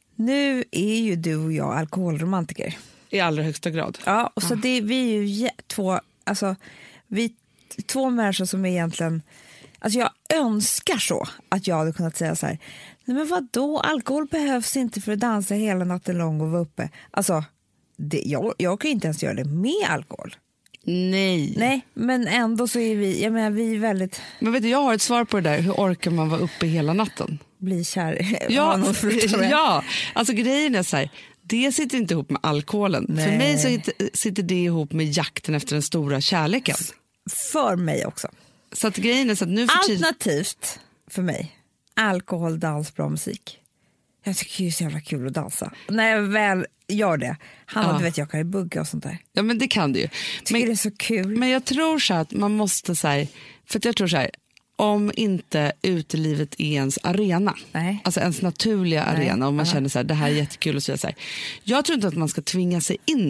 Nu är ju du och jag alkoholromantiker. I allra högsta grad. Ja, och så ja. Det, vi är ju två, alltså, vi två människor som är egentligen, alltså jag önskar så att jag hade kunnat säga så här, nej men vadå, alkohol behövs inte för att dansa hela natten lång och vara uppe. Alltså, det, jag, jag kan inte ens göra det med alkohol. Nej. Nej, men ändå så är vi, jag menar vi är väldigt... Men vet du, jag har ett svar på det där. Hur orkar man vara uppe hela natten? Bli kär. Ja, ja, alltså grejen är så här, det sitter inte ihop med alkoholen. Nej. För mig så sitter det ihop med jakten efter den stora kärleken. För mig också. Så att grejen är så att nu för alternativt för mig, alkohol, dans, bra musik. Jag tycker det är så jävla kul att dansa. När jag väl gör det, Hanna, ja. Du vet jag kan ju bugga och sånt där. Ja men det kan du ju. Tycker men, det är så kul. Men jag tror så att man måste så här, för att jag tror så här, om inte utelivet är ens arena, nej. Alltså ens naturliga nej. arena, om man Aha. känner så här, det här är jättekul och så, så här. Jag tror inte att man ska tvinga sig in där.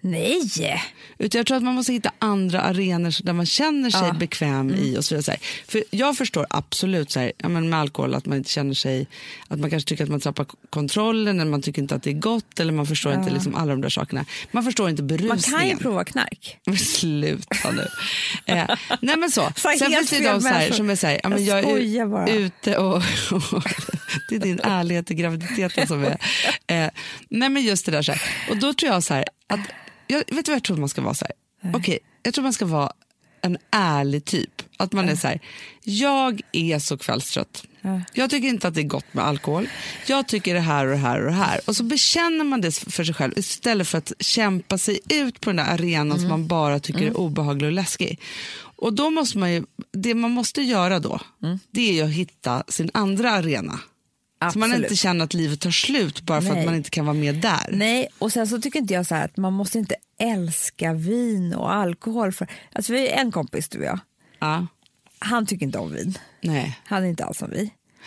Nej! Utan jag tror att man måste hitta andra arenor där man känner sig ja. bekväm mm. i och så vidare. För jag förstår absolut så här, ja, men med alkohol att man inte känner sig, att man kanske tycker att man tappar kontrollen eller man tycker inte att det är gott eller man förstår ja. inte liksom alla de där sakerna. Man förstår inte berusningen. Man kan ju prova knark. Sluta nu. eh, nej men så. så Sen finns det de så här, som är så här, ja, men jag, jag är bara. ute och, och det är din ärlighet i graviditeten som är. Eh, nej men just det där så här. Och då tror jag så här att jag vet du vad jag tror man ska vara så här. Okej, okay, jag tror man ska vara en ärlig typ. Att man är så här, jag är så kvällstrött. Jag tycker inte att det är gott med alkohol. Jag tycker det här och det här och det här. Och så bekänner man det för sig själv istället för att kämpa sig ut på den där arenan mm. som man bara tycker mm. är obehaglig och läskig. Och då måste man ju, det man måste göra då, mm. det är ju att hitta sin andra arena. Absolut. Så man inte känner att livet tar slut bara för Nej. att man inte kan vara med där. Nej, och sen så tycker inte jag så här att man måste inte älska vin och alkohol. För, alltså vi är en kompis du och jag. Ja. Han tycker inte om vin. Nej. Han är inte alls som vi.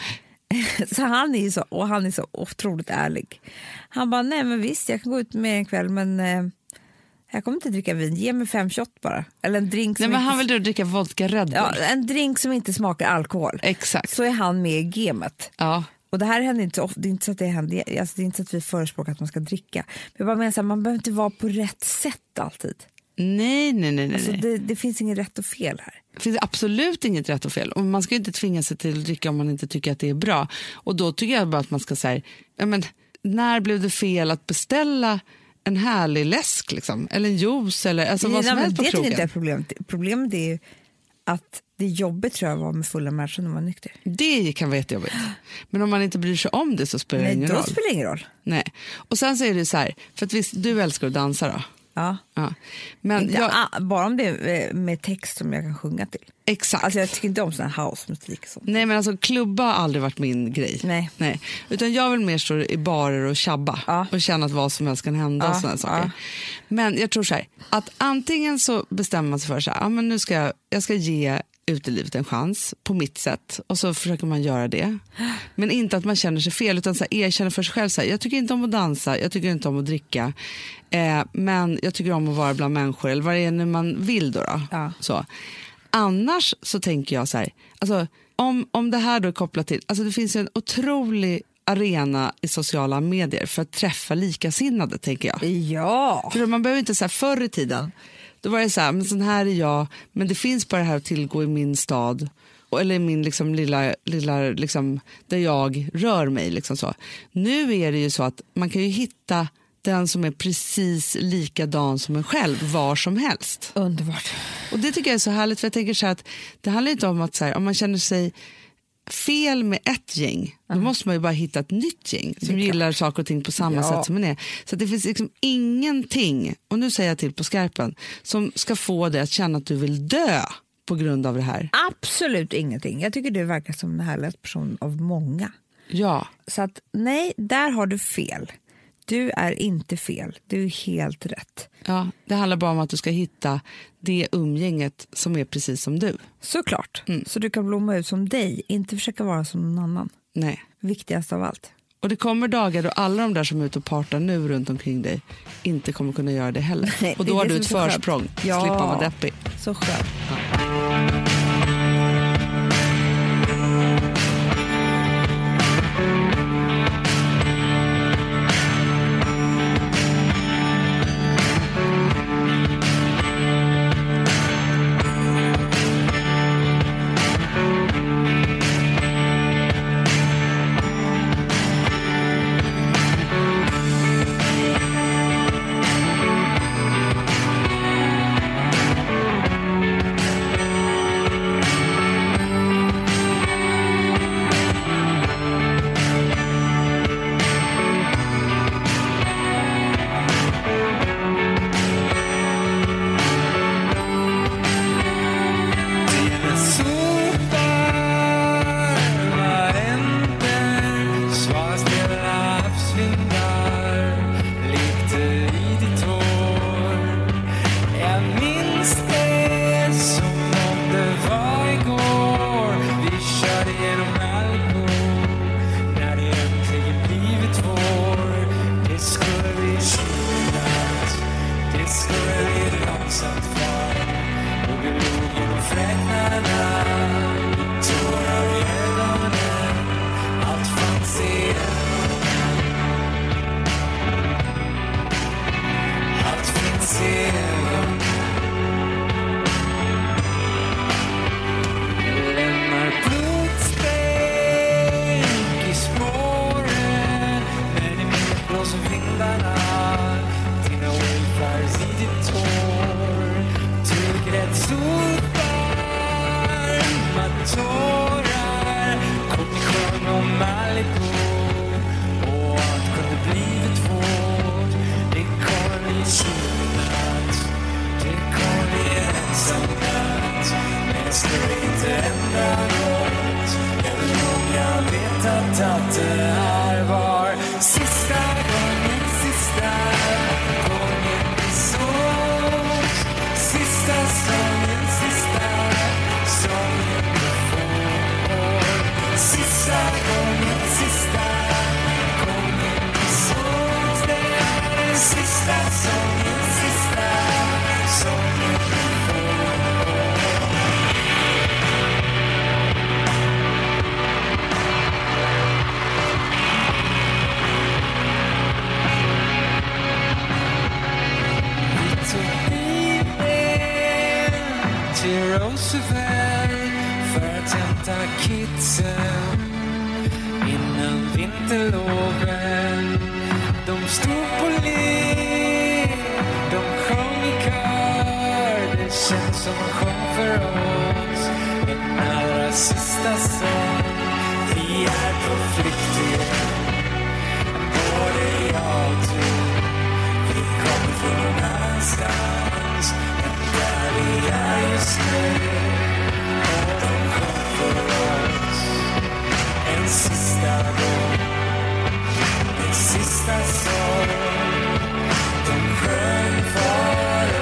Så han är så, och han är så otroligt ärlig. Han bara, nej men visst jag kan gå ut med en kväll men eh, jag kommer inte dricka vin. Ge mig fem shot bara. Eller en drink som nej men inte... han vill då dricka vodka Red Bull. Ja, en drink som inte smakar alkohol. Exakt. Så är han med i gamet. Ja. Och det här händer inte så ofta, det är inte så att det händer, alltså det är inte så att vi förespråkar att man ska dricka. Men jag bara menar så här, man behöver inte vara på rätt sätt alltid. Nej, nej, nej. Alltså nej. det, det finns inget rätt och fel här. Det finns absolut inget rätt och fel. Och man ska inte tvinga sig till att dricka om man inte tycker att det är bra. Och då tycker jag bara att man ska säga, ja men när blev det fel att beställa en härlig läsk liksom? Eller en juice eller alltså nej, vad som nej, helst på krogen. Det är inte problemet. Problemet är ju att det är jobbigt tror jag att vara med fulla människor när man är nykter. Det kan vara jättejobbigt. Men om man inte bryr sig om det så spelar det nej, ingen då roll. spelar det ingen roll. Nej. Och sen så är det så här, för att visst, du älskar att dansa då. Ja. ja. Men inte, jag, ah, bara om det är med text som jag kan sjunga till. Exakt. Alltså jag tycker inte om sån här housemusik och sånt. Nej men alltså klubba har aldrig varit min grej. Nej. Nej. Utan jag vill mer stå i barer och tjabba. Ja. Och känna att vad som helst kan hända ja. och sådana saker. Ja. Men jag tror så här, att antingen så bestämmer man sig för så här, ja men nu ska jag, jag ska ge utelivet en chans på mitt sätt och så försöker man göra det. Men inte att man känner sig fel utan så här, erkänner för sig själv så här, jag tycker inte om att dansa, jag tycker inte om att dricka eh, men jag tycker om att vara bland människor eller vad det är nu man vill då. då. Ja. Så. Annars så tänker jag så här, alltså, om, om det här då är kopplat till, alltså det finns en otrolig arena i sociala medier för att träffa likasinnade tänker jag. Ja. För man behöver inte så här förr i tiden. Då var det så här, men sån här är jag, men det finns bara det här att tillgå i min stad eller i min liksom lilla, lilla liksom, där jag rör mig. Liksom så. Nu är det ju så att man kan ju hitta den som är precis likadan som en själv var som helst. Underbart. Och det tycker jag är så härligt för jag tänker så här att det handlar inte om att så här, om man känner sig fel med ett gäng, då måste man ju bara hitta ett nytt gäng som gillar saker och ting på samma ja. sätt som man är. Så att det finns liksom ingenting, och nu säger jag till på skarpen, som ska få dig att känna att du vill dö på grund av det här. Absolut ingenting. Jag tycker du verkar som en härlig person av många. Ja. Så att nej, där har du fel. Du är inte fel, du är helt rätt. Ja, det handlar bara om att du ska hitta det umgänget som är precis som du. Såklart, mm. så du kan blomma ut som dig, inte försöka vara som någon annan. Nej. Viktigast av allt. Och det kommer dagar då alla de där som är ute och partar nu runt omkring dig inte kommer kunna göra det heller. Nej, och då har du ett försprång, ja, slippa vara deppig. Så skönt. Ja. vet att det här var sista gången, sista gången vi sågs. Sista sången, sista sången vi får. Sista gången, sista gången vi sågs. Det är den sista sången, sista sången vi får. Till Roosevelt för att hämta kidsen innan vinterloven. De stod på led, de sjöng i kör. Det känns som de sjöng för oss en allra sista sång. Vi är på flykt igen, både jag och du. Vi kommer från någon annanstans än där vi är just nu. Och de kom för oss en sista gång, en sista sång. De sjöng för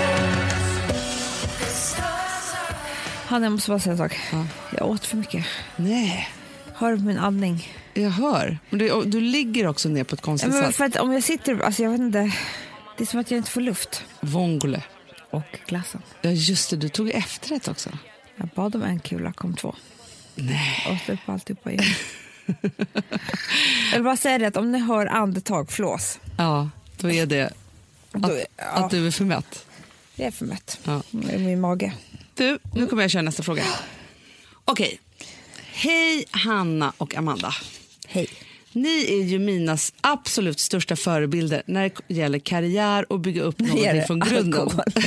oss. Hanna, jag måste bara säga en sak. Ja. Jag åt för mycket. Nej. Hör min andning. Jag hör. Men du, du ligger också ner på ett konstigt Ja, men sätt. för att om jag sitter, alltså jag vet inte, det är som att jag inte får luft. Vongole. Och glassen. Ja, just det. Du tog efterrätt också. Jag bad om en kula, kom två. Nej. Åt upp alltihopa igen. Jag vill bara säga det att om ni hör andetag, flås. Ja, då är det att, Då, ja, att du är för mätt. det är för mätt. Ja. I min mage. Du, nu kommer jag köra nästa fråga. Okej. Hej Hanna och Amanda. Hej. Ni är ju mina absolut största förebilder när det gäller karriär och bygga upp någonting från grunden.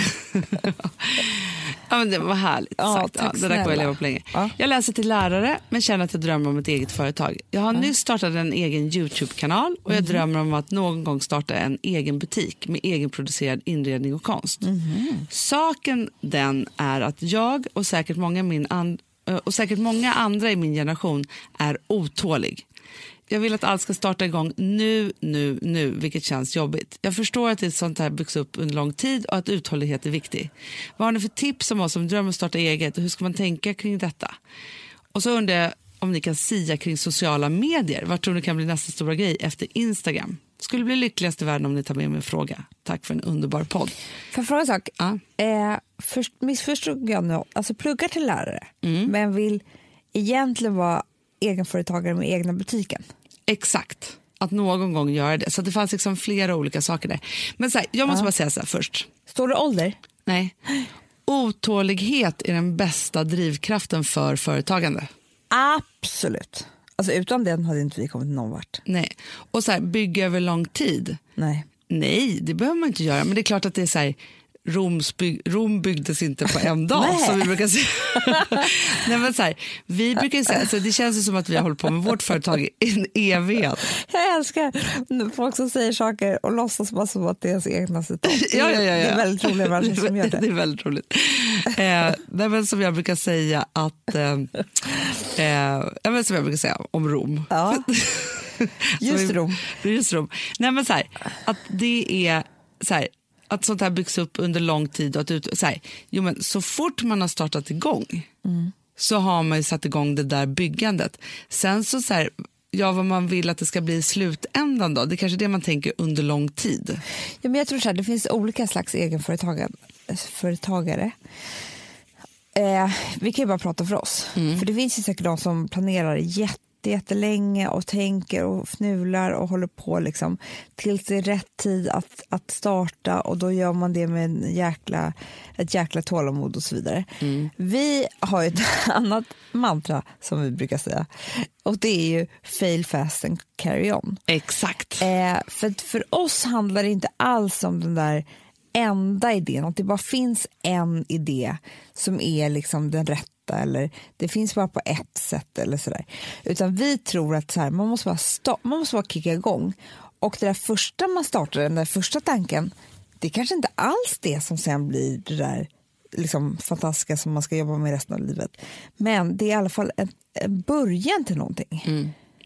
Ja, men det var härligt ja, sagt. Ja, det där kommer jag leva på länge. Ja. Jag läser till lärare men känner att jag drömmer om ett eget företag. Jag har ja. nyss startat en egen YouTube-kanal och jag mm-hmm. drömmer om att någon gång starta en egen butik med egenproducerad inredning och konst. Mm-hmm. Saken den är att jag och säkert många, min and- och säkert många andra i min generation är otålig. Jag vill att allt ska starta igång nu, nu, nu, vilket känns jobbigt. Jag förstår att ett sånt här byggs upp under lång tid och att uthållighet är viktig. Vad har ni för tips om oss som drömmer att starta eget och hur ska man tänka kring detta? Och så undrar jag om ni kan sia kring sociala medier. Vad tror ni kan bli nästa stora grej efter Instagram? Skulle bli lyckligast i världen om ni tar med mig en fråga. Tack för en underbar podd. Får jag fråga en sak? Ja. Eh, först, missförstod jag nu. Alltså pluggar till lärare. Mm. Men vill egentligen vara egenföretagare med egna butiken. Exakt. Att någon gång göra det. Så det fanns liksom flera olika saker där. Men så här, jag måste ja. bara säga så här först. Står det ålder? Nej. Otålighet är den bästa drivkraften för företagande. Absolut. Alltså utan den hade inte vi kommit någon vart. Nej. Och så här, bygga över lång tid. Nej. Nej, det behöver man inte göra. Men det är klart att det är så här, Roms byg, Rom byggdes inte på en dag som vi brukar säga. Nej, men så här, vi brukar säga, alltså det känns ju som att vi har hållit på med vårt företag i en evighet. Jag älskar folk som säger saker och låtsas bara som att det är ens egna citat. Ja, ja, ja, ja. Det är väldigt roliga människor som gör det. Det är väldigt roligt. Eh, det är som jag brukar säga att eh, eh, jag vet som jag brukar säga om Rom. Ja. Just Rom. Just Rom. Nej, men så här, att det är så här, att sånt här byggs upp under lång tid och att ut, så, här, jo, men så fort man har startat igång mm. så har man ju satt igång det där byggandet. Sen så, så här, ja, vad man vill att det ska bli i slutändan då, det är kanske det man tänker under lång tid. Ja, men jag tror så här, det finns olika slags egenföretagare. Eh, vi kan ju bara prata för oss. Mm. För det finns ju säkert de som planerar jätte jättelänge och tänker och fnular och håller på liksom tills det är rätt tid att, att starta, och då gör man det med en jäkla, ett jäkla tålamod och så vidare. Mm. Vi har ju ett annat mantra som vi brukar säga, och det är ju fail fast and carry on. Exakt. Eh, för, för oss handlar det inte alls om den där enda idén, att det bara finns en idé som är liksom den rätta, eller det finns bara på ett sätt eller sådär. Utan vi tror att så här, man måste bara sta- man måste bara kicka igång, och det där första man startar, den där första tanken, det är kanske inte alls det som sen blir det där liksom fantastiska som man ska jobba med resten av livet. Men det är i alla fall en, en början till någonting. Mm.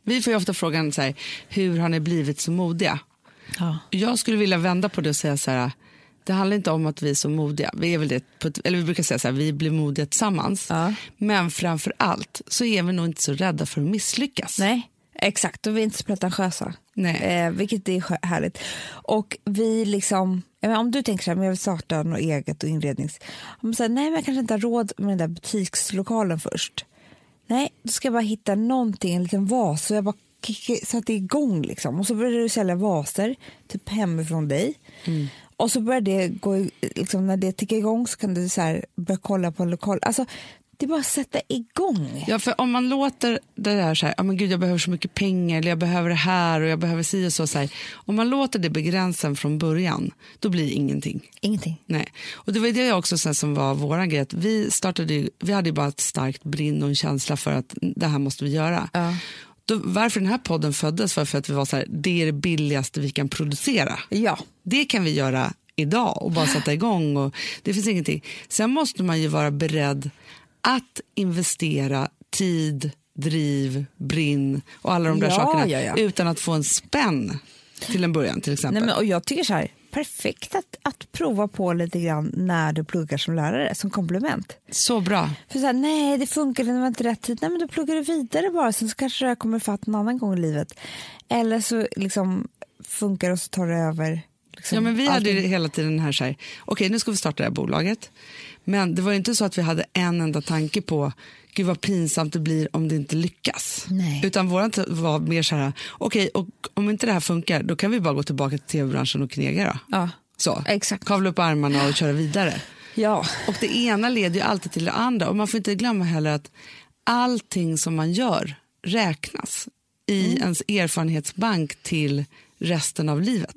Vi får ju ofta frågan så här, hur har ni blivit så modiga? Ja. Jag skulle vilja vända på det och säga så här, det handlar inte om att vi är så modiga. Vi är väl det på ett, eller vi brukar säga så här, vi blir modiga tillsammans. Ja. Men framför allt så är vi nog inte så rädda för att misslyckas. Nej, exakt. Och vi är inte så pretentiösa. Nej. Eh, vilket är härligt. Och vi liksom, jag menar, om du tänker så här, men jag vill starta något eget och inrednings. Om man säger, nej men jag kanske inte har råd med den där butikslokalen först. Nej, då ska jag bara hitta någonting, en liten vas. Så jag bara satte igång liksom. Och så började du sälja vaser typ hemifrån dig. Mm. Och så börjar det gå, liksom, när det tickar igång så kan du så här börja kolla på en lokal. Alltså, det är bara att sätta igång. Ja, för om man låter det där så här, ja men gud jag behöver så mycket pengar, eller jag behöver det här och jag behöver si och så, så här. Om man låter det begränsa från början, då blir det ingenting. Ingenting. Nej. Och det var det också sen som var våran grej, att vi startade, vi hade ju bara ett starkt brinn och en känsla för att det här måste vi göra. Ja. Då, varför den här podden föddes var för att vi var så här, det är det billigaste vi kan producera. Ja. Det kan vi göra idag och bara sätta igång och det finns ingenting. Sen måste man ju vara beredd att investera tid, driv, brinn och alla de där ja, sakerna ja, ja. utan att få en spänn till en början till exempel. Nej, men, och jag tycker så här, perfekt att, att prova på lite grann när du pluggar som lärare, som komplement. Så bra. För så här, nej det funkar, det var inte rätt tid. Nej men då pluggar du vidare bara, sen så kanske det kommer fatt en annan gång i livet. Eller så liksom funkar och så tar det över. Liksom, ja men vi hade allting. ju hela tiden här så här, okej nu ska vi starta det här bolaget. Men det var ju inte så att vi hade en enda tanke på gud vad pinsamt det blir om det inte lyckas. Nej. Utan våran var mer så här, okej och om inte det här funkar då kan vi bara gå tillbaka till tv-branschen och knega då. Ja, så, exakt. kavla upp armarna och köra vidare. Ja. Och det ena leder ju alltid till det andra. Och man får inte glömma heller att allting som man gör räknas i mm. ens erfarenhetsbank till resten av livet.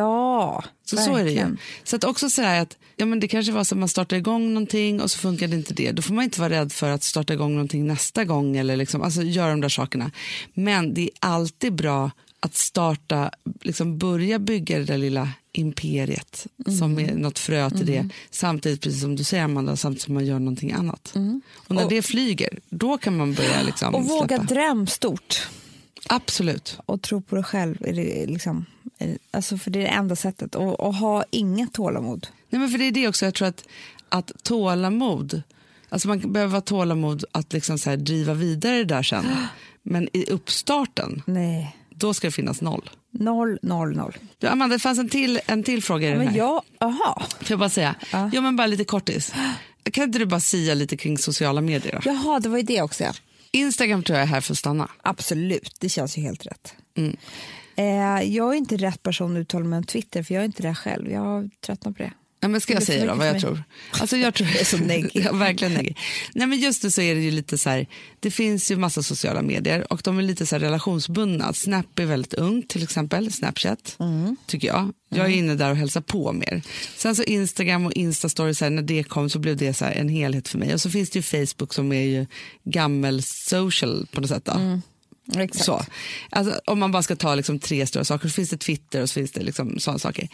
Ja, så, verkligen. så är det ju. Så att också säga att ja, men det kanske var så att man startar igång någonting och så funkar det inte det. Då får man inte vara rädd för att starta igång någonting nästa gång eller liksom, alltså göra de där sakerna. Men det är alltid bra att starta, liksom börja bygga det där lilla imperiet mm. som är något frö till mm. det. Samtidigt, precis som du säger Amanda, samtidigt som man gör någonting annat. Mm. Och när och, det flyger, då kan man börja liksom och våga släppa. dröm stort. Absolut. Och tro på dig själv. Är det liksom, är, alltså för det är det enda sättet. Och, och ha inget tålamod. Nej, men för det är det också. Jag tror att, att tålamod, alltså man behöver ha tålamod att liksom så här driva vidare där sen. Men i uppstarten, nej. Då ska det finnas noll. Noll, noll, noll. Du, Amanda, det fanns en till, en till fråga i ja, den här. Men jag, aha. Får jag bara säga? Ja. ja, men bara lite kortis. Kan inte du bara säga lite kring sociala medier då? Jaha, det var ju det också. Ja. Instagram tror jag är här för att stanna. Absolut, det känns ju helt rätt. Mm. Eh, jag är inte rätt person att uttala mig om Twitter, för jag är inte det själv. Jag har tröttnat på det. Ja, men ska jag säga då vad jag tror? Alltså jag tror det är så neggig. Ja, verkligen neggig. Nej, men just det så är det ju lite så här, det finns ju massa sociala medier och de är lite så här relationsbundna. Snap är väldigt ung till exempel, Snapchat mm. tycker jag. Jag är inne där och hälsar på mer. Sen så Instagram och Instastory, så här, när det kom så blev det så här en helhet för mig. Och så finns det ju Facebook som är ju gammel social på något sätt då. Mm. Exakt. Så. Alltså, om man bara ska ta liksom tre stora saker så finns det Twitter och så finns det liksom sådana saker.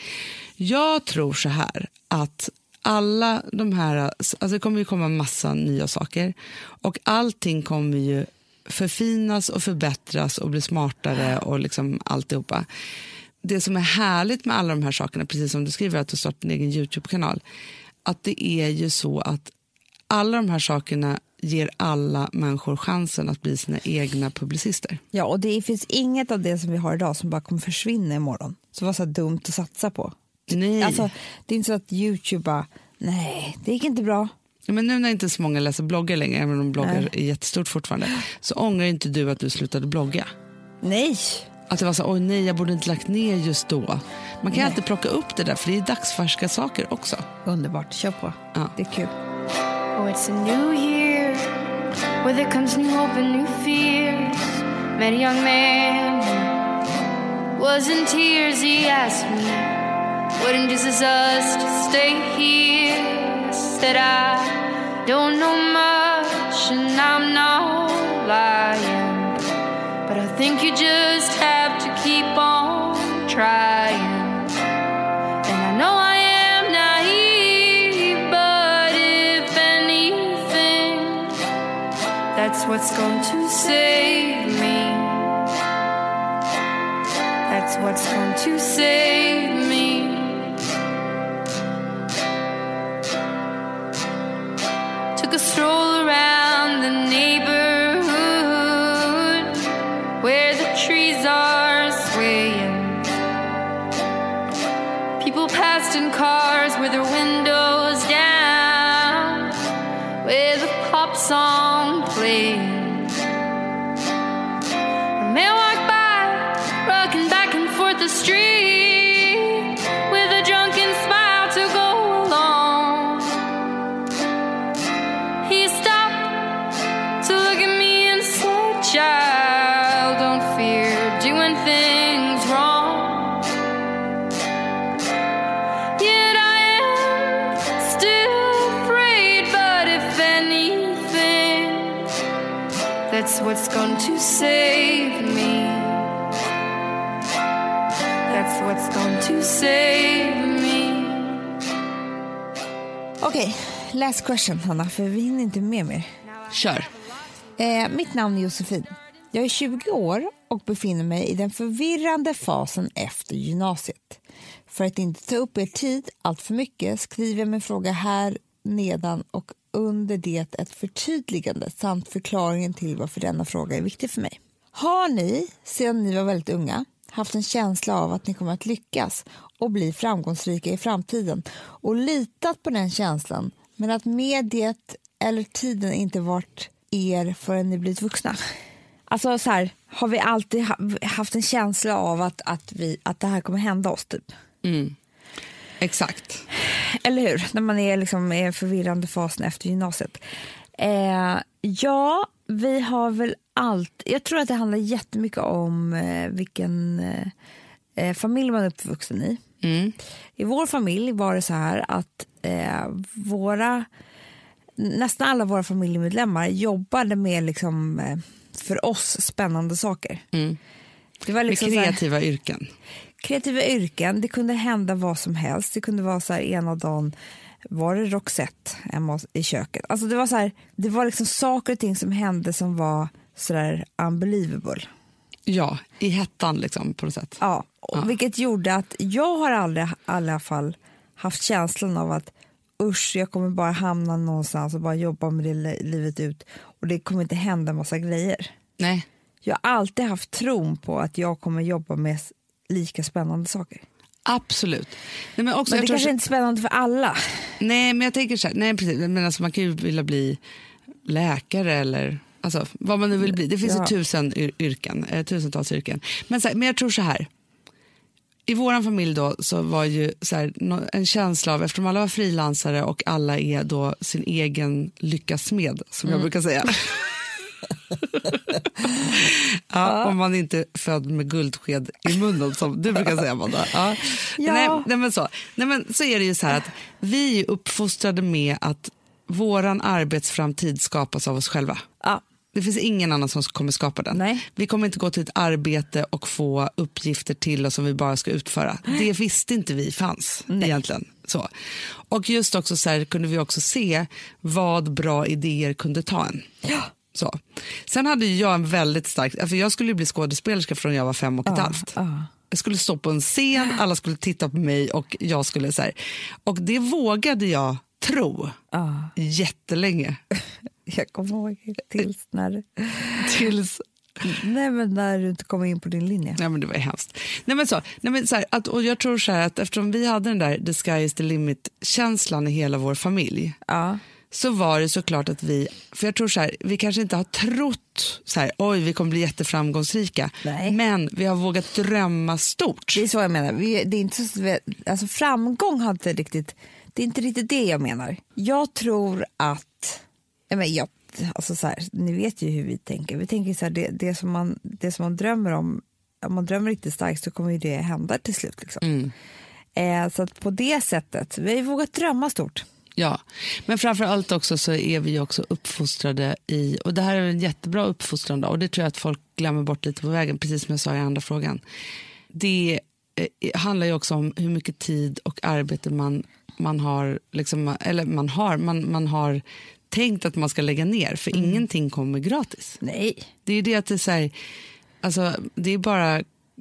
Jag tror så här att alla de här, alltså det kommer ju komma massa nya saker och allting kommer ju förfinas och förbättras och bli smartare och liksom alltihopa. Det som är härligt med alla de här sakerna, precis som du skriver att du startar en egen YouTube-kanal, att det är ju så att alla de här sakerna ger alla människor chansen att bli sina egna publicister. Ja, och det finns inget av det som vi har idag som bara kommer försvinna imorgon. Så var så dumt att satsa på. Nej. Alltså, det är inte så att YouTube bara, nej, det gick inte bra. Ja, men nu när inte så många läser bloggar längre, även om bloggar nej. är jättestort fortfarande, så ångrar inte du att du slutade blogga? Nej. Att det var så, oj nej, jag borde inte lagt ner just då. Man kan nej. alltid plocka upp det där, för det är dagsfärska saker också. Underbart, kör på. Ja. Det är kul. Oh, it's a new year, where there comes new hope and new fears. Met a young man who was in tears. He asked me, what induces us to stay here? I said I don't know much and I'm not lying, but I think you just have to keep on trying. And I know I am naive, but if anything, that's what's going to save me. That's what's going to save me. Took a stroll around the neighborhood where the trees are swaying. People passed in cars with their windows down, with a pop song playing. A man walked by, rocking back and forth the street, with a drunken smile to go along. He stopped to look at me and said, child, don't fear doing things wrong. Yet I am still afraid, but if anything, that's what's going to save me. That's what's going to save me. Okej, okay, last question, Hanna, för vi hinner inte med mer. Kör. Eh, mitt namn är Josefin. Jag är tjugo år och befinner mig i den förvirrande fasen efter gymnasiet. För att inte ta upp er tid allt för mycket skriver jag min fråga här nedan och under det ett förtydligande samt förklaringen till varför denna fråga är viktig för mig. Har ni, sedan ni var väldigt unga, haft en känsla av att ni kommer att lyckas och bli framgångsrika i framtiden och litat på den känslan, men att mediet eller tiden inte varit er förrän ni blivit vuxna? Alltså så här, har vi alltid haft en känsla av att, att, vi, att det här kommer hända oss typ? Mm. Exakt. Eller hur? När man är liksom i förvirrande fasen efter gymnasiet. Eh, ja, vi har väl allt. Jag tror att det handlar jättemycket om eh, vilken eh, familj man är uppvuxen i. Mm. I vår familj var det så här att eh, våra nästan alla våra familjemedlemmar jobbade med liksom, eh, för oss spännande saker. Mm. Det var liksom med kreativa här, yrken. Kreativa yrken, det kunde hända vad som helst. Det kunde vara så här, ena dagen var det Roxette hemma i köket. Alltså det var så här, det var liksom saker och ting som hände som var så där unbelievable. Ja, i hettan liksom på något sätt. Ja, och ja. Vilket gjorde att jag har aldrig i alla fall haft känslan av att usch, jag kommer bara hamna någonstans och bara jobba med det livet ut och det kommer inte hända en massa grejer. Nej. Jag har alltid haft tron på att jag kommer jobba med lika spännande saker. Absolut. Nej, men också, men det kanske så... inte är spännande för alla. Nej, men jag tänker så här, nej precis, men alltså man kan ju vilja bli läkare eller alltså vad man nu vill bli. Det finns ja. ju tusen yrken, eh, tusentals yrken. Men, så här, men jag tror så här. I våran familj då så var ju så här, en känsla av, eftersom alla var frilansare och alla är då sin egen lyckas med, som mm. jag brukar säga. Ja, om man inte är född med guldsked i munnen som du brukar säga, Amanda. Ja. Ja. Nej, nej, men så. Nej, men så är det ju så här att vi är uppfostrade med att våran arbetsframtid skapas av oss själva. Ja. Det finns ingen annan som kommer skapa den. Nej. Vi kommer inte gå till ett arbete och få uppgifter till oss som vi bara ska utföra. Det visste inte vi fanns. Nej. Egentligen. Så. Och just också så här kunde vi också se vad bra idéer kunde ta en. Ja. Så. Sen hade jag en väldigt stark, för jag skulle bli skådespelerska från jag var fem och ett uh, halvt. Uh. Jag skulle stå på en scen, alla skulle titta på mig och jag skulle så här. Och det vågade jag tro uh. jättelänge. Jag kommer ihåg tills när... tills... Nej, men när du inte kom in på din linje. Nej, men det var hemskt. Nej, men så, nej, men så här, att, och jag tror så här att eftersom vi hade den där the sky is the limit-känslan i hela vår familj... Ja. Så var det såklart att vi, för jag tror så här, vi kanske inte har trott så här, oj vi kommer bli jätteframgångsrika. Nej. Men vi har vågat drömma stort. Det är så jag menar, vi, det är inte så, vi, alltså framgång har inte riktigt, det är inte riktigt det jag menar. Jag tror att, jag menar, jag, alltså så här, ni vet ju hur vi tänker. Vi tänker så här, det, det, som man, det som man drömmer om, om man drömmer riktigt starkt så kommer ju det hända till slut. Liksom. Mm. Eh, så att på det sättet, vi har vågat drömma stort. Ja, men framför allt också så är vi också uppfostrade i, och det här är en jättebra uppfostrande och det tror jag att folk glömmer bort lite på vägen, precis som jag sa i andra frågan. Det eh, handlar ju också om hur mycket tid och arbete man, man har, liksom, eller man har, man, man har tänkt att man ska lägga ner, för mm. ingenting kommer gratis. Nej. Det är det att det är så här, alltså det är bara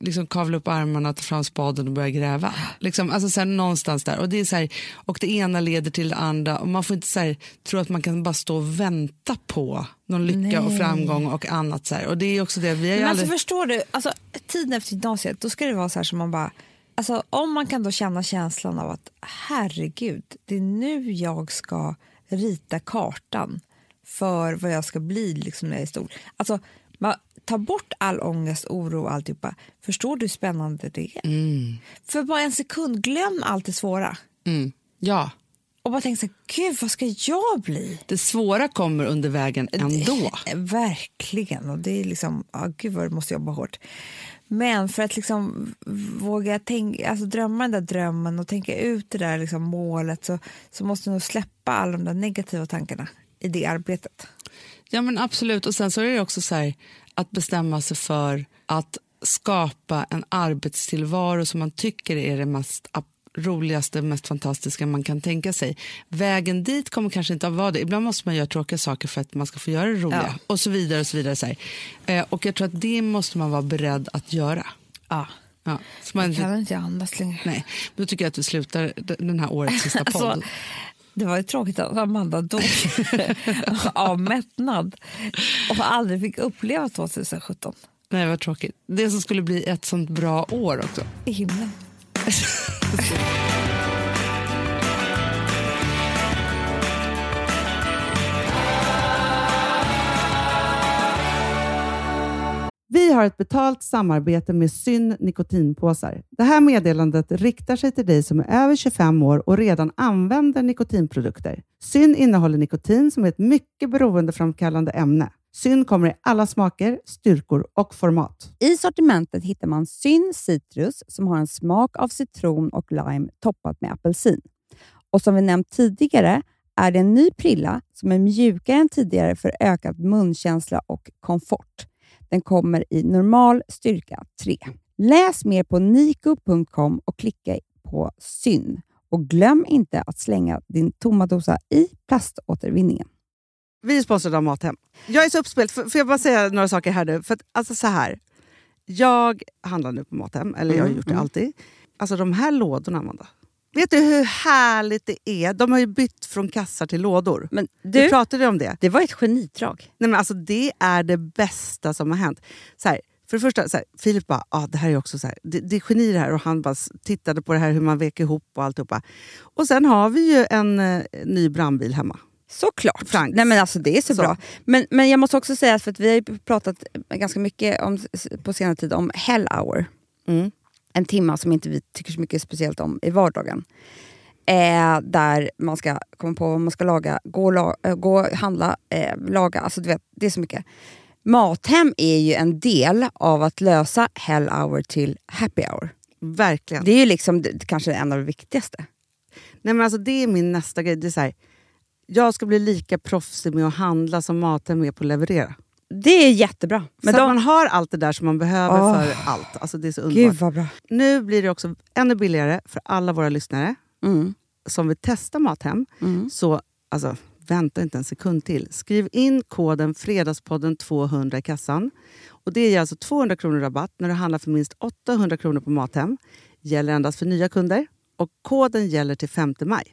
liksom kavla upp armarna, ta fram spaden och börja gräva. Liksom, alltså så här, någonstans där. Och, det är så här, och det ena leder till det andra. Och man får inte så här, tro att man kan bara stå och vänta på någon lycka Nej. och framgång och annat. Så här. Och det är också det. Vi har Men aldrig... alltså förstår du, alltså, tiden efter gymnasiet, då ska det vara så här som man bara... Alltså om man kan då känna känslan av att herregud, det är nu jag ska rita kartan för vad jag ska bli liksom när jag är stor. Alltså man tar bort all ångest, oro och alltihopa. Förstår du hur spännande det är? Mm. För bara en sekund, glöm allt det svåra. Mm. Ja. Och bara tänk så här, gud vad ska jag bli? Det svåra kommer under vägen ändå. Verkligen, och det är liksom, ja gud vad det måste jobba hårt. Men för att liksom våga tänka, alltså drömma den där drömmen och tänka ut det där liksom målet, så, så måste du nog släppa alla de där negativa tankarna i det arbetet. Ja men absolut, och sen så är det också så här att bestämma sig för att skapa en arbetstillvaro som man tycker är det mest roligaste, mest fantastiska man kan tänka sig. Vägen dit kommer kanske inte att vara det. Ibland måste man göra tråkiga saker för att man ska få göra det roliga. Ja. Och så vidare och så vidare. Så här. Eh, och jag tror att det måste man vara beredd att göra. Ja. Ja. Så man jag kan inte andas längre. Nej, då tycker jag att vi slutar den här årets sista podd. Alltså, det var ju tråkigt att Amanda dog av mättnad och aldrig fick uppleva tjugohundrasjutton. Nej, det var tråkigt. Det som skulle bli ett sånt bra år också. I himlen. Vi har ett betalt samarbete med Syn nikotinpåsar. Det här meddelandet riktar sig till dig som är över tjugofem år och redan använder nikotinprodukter. Syn innehåller nikotin som är ett mycket beroendeframkallande ämne. Syn kommer i alla smaker, styrkor och format. I sortimentet hittar man Syn Citrus som har en smak av citron och lime toppat med apelsin. Och som vi nämnt tidigare är det en ny prilla som är mjukare än tidigare för ökad munkänsla och komfort. Den kommer i normal styrka tre. Läs mer på niko punkt com och klicka på Syn. Och glöm inte att slänga din tomma dosa i plaståtervinningen. Vi är sponsrade av Mathem. Jag är så uppspelt, för, får jag bara säga några saker här nu? För att, alltså så här, jag handlar nu på Mathem, eller jag har gjort det alltid. Alltså de här lådorna, Amanda. Vet du hur härligt det är? De har ju bytt från kassar till lådor. Men du, vi pratade om det. Det var ett genidrag. Nej, men alltså det är det bästa som har hänt. Så här, för det första, så här, Filip bara, ah, det här är också så här, det, det är geni det här. Och han bara tittade på det här, hur man vek ihop och alltihopa. Och sen har vi ju en eh, ny brandbil hemma. Såklart. Franks. Nej men alltså det är så, så. bra. Men, men jag måste också säga, för att vi har ju pratat ganska mycket om, på senare tid om Hell Hour. Mm. En timma som inte vi tycker så mycket speciellt om i vardagen. Eh, där man ska komma på vad man ska laga, gå och la, äh, gå, handla, eh, laga. Alltså du vet, det är så mycket. Mathem är ju en del av att lösa Hell Hour till Happy Hour. Verkligen. Det är ju liksom det, kanske en av det viktigaste. Nej men alltså det är min nästa grej. Det är så här, jag ska bli lika proffsig med att handla som Mathem är på att leverera. Det är jättebra. Men så de... att man har allt det där som man behöver oh. för allt. Alltså det är så underbart. Gud vad bra. Nu blir det också ännu billigare för alla våra lyssnare mm. som vill testa Mathem. Mm. Så alltså, vänta inte en sekund till. Skriv in koden Fredagspodden tvåhundra i kassan. Och det ger alltså tvåhundra kronor rabatt när du handlar för minst åttahundra kronor på Mathem. Gäller endast för nya kunder. Och koden gäller till femte maj.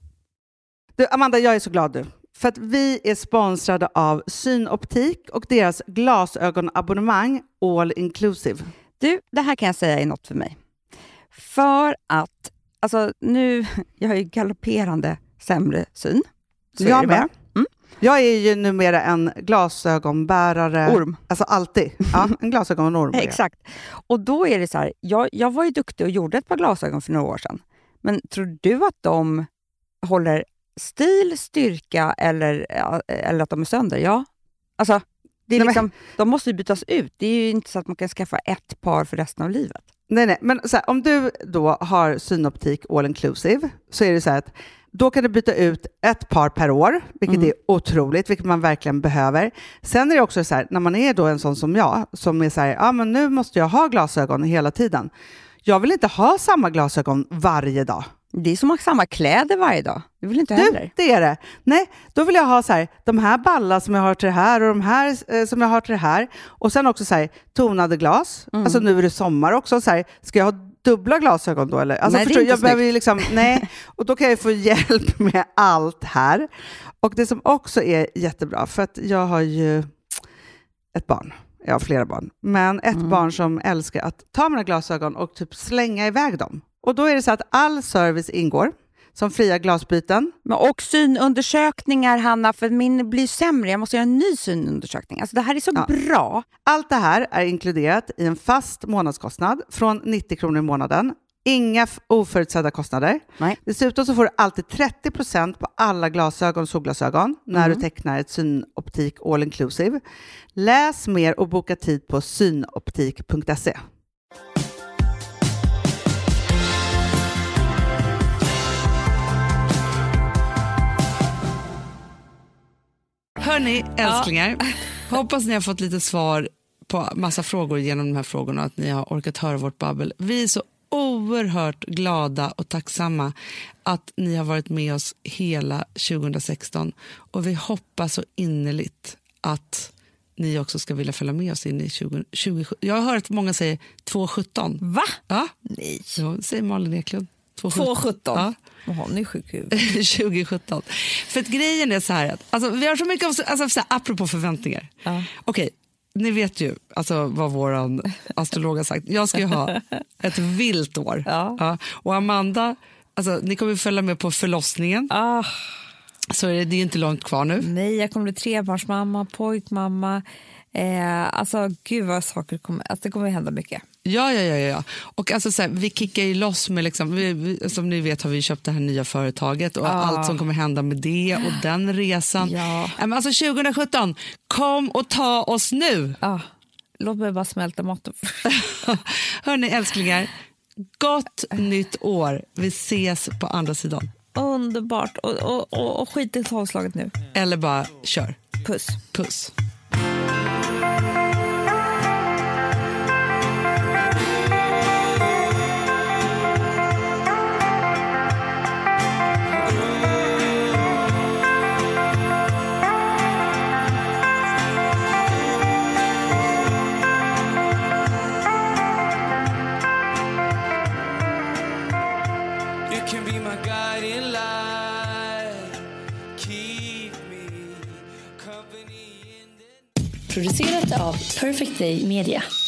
Du, Amanda, jag är så glad nu. För att vi är sponsrade av Synoptik och deras glasögonabonnemang All Inclusive. Du, det här kan jag säga är något för mig. För att, alltså nu, jag har ju galopperande sämre syn. Så jag är med. Mm. Jag är ju numera en glasögonbärare. Orm. Alltså alltid. Ja, en glasögonorm. Exakt. Och då är det så här, jag, jag var ju duktig och gjorde ett par glasögon för några år sedan. Men tror du att de håller stil, styrka eller, eller att de är sönder? Ja. Alltså, det är nej, liksom, men... de måste ju bytas ut. Det är ju inte så att man kan skaffa ett par för resten av livet. Nej, nej. Men så här, om du då har Synoptik All Inclusive så är det så här att då kan du byta ut ett par per år, vilket mm. är otroligt, vilket man verkligen behöver. Sen är det också så här, när man är då en sån som jag, som är så här, ja men nu måste jag ha glasögon hela tiden. Jag vill inte ha samma glasögon varje dag. Det är som att ha samma kläder varje dag. Det vill inte du, heller. Det är det. Nej, då vill jag ha så här, de här ballar som jag har till det här och de här eh, som jag har till det här. Och sen också så här, tonade glas. Mm. Alltså nu är det sommar också. Så här, ska jag ha dubbla glasögon då? Eller? Alltså, nej, förstår, det är inte jag behöver ju liksom, nej. Och då kan jag få hjälp med allt här. Och det som också är jättebra, för att jag har ju ett barn. Jag har flera barn. Men ett mm. barn som älskar att ta mina glasögon och typ slänga iväg dem. Och då är det så att all service ingår. Som fria glasbyten. Men och synundersökningar, Hanna, för min blir sämre. Jag måste göra en ny synundersökning. Alltså det här är så ja. bra. Allt det här är inkluderat i en fast månadskostnad från nittio kronor i månaden. Inga oförutsedda kostnader. Nej. Dessutom så får du alltid trettio procent på alla glasögon och solglasögon när mm. du tecknar ett synoptik all inclusive. Läs mer och boka tid på synoptik punkt se. Hörni, älsklingar, ja. hoppas ni har fått lite svar på massa frågor genom de här frågorna, att ni har orkat höra vårt babbel. Vi är så oerhört glada och tacksamma att ni har varit med oss hela tjugo sexton, och vi hoppas så innerligt att ni också ska vilja följa med oss in i tjugo tjugo. Jag har hört många säga två sjutton. Va? Ja. Nej. Ja, säger Malin Eklund. två sjutton? Ja. Jaha, nu är sjuk tjugo sjutton. För att grejen är så här att alltså, vi har så mycket, alltså, så här, apropå förväntningar. Ja. Okej, ni vet ju alltså, vad våran astrolog har sagt. Jag ska ju ha ett vilt år. Ja. Ja. Och Amanda, alltså, ni kommer följa med på förlossningen. Ah. Så är det, det är inte långt kvar nu. Nej, jag kommer bli trebarnsmamma, pojkmamma. Eh, alltså gud vad saker kommer, alltså, det kommer hända mycket. Ja, ja, ja, ja. Och alltså så här, vi kickar ju loss med liksom, vi, vi, som ni vet har vi köpt det här nya företaget och ah. allt som kommer hända med det och den resan. Ja. Men alltså tjugo sjutton, kom och ta oss nu. Ah. Låt mig bara smälta maten. Hörni älsklingar, gott nytt år. Vi ses på andra sidan. Underbart. Och, och, och, och skit i tolvslaget nu. Eller bara kör. Puss. Puss. Producerat av Perfect Day Media.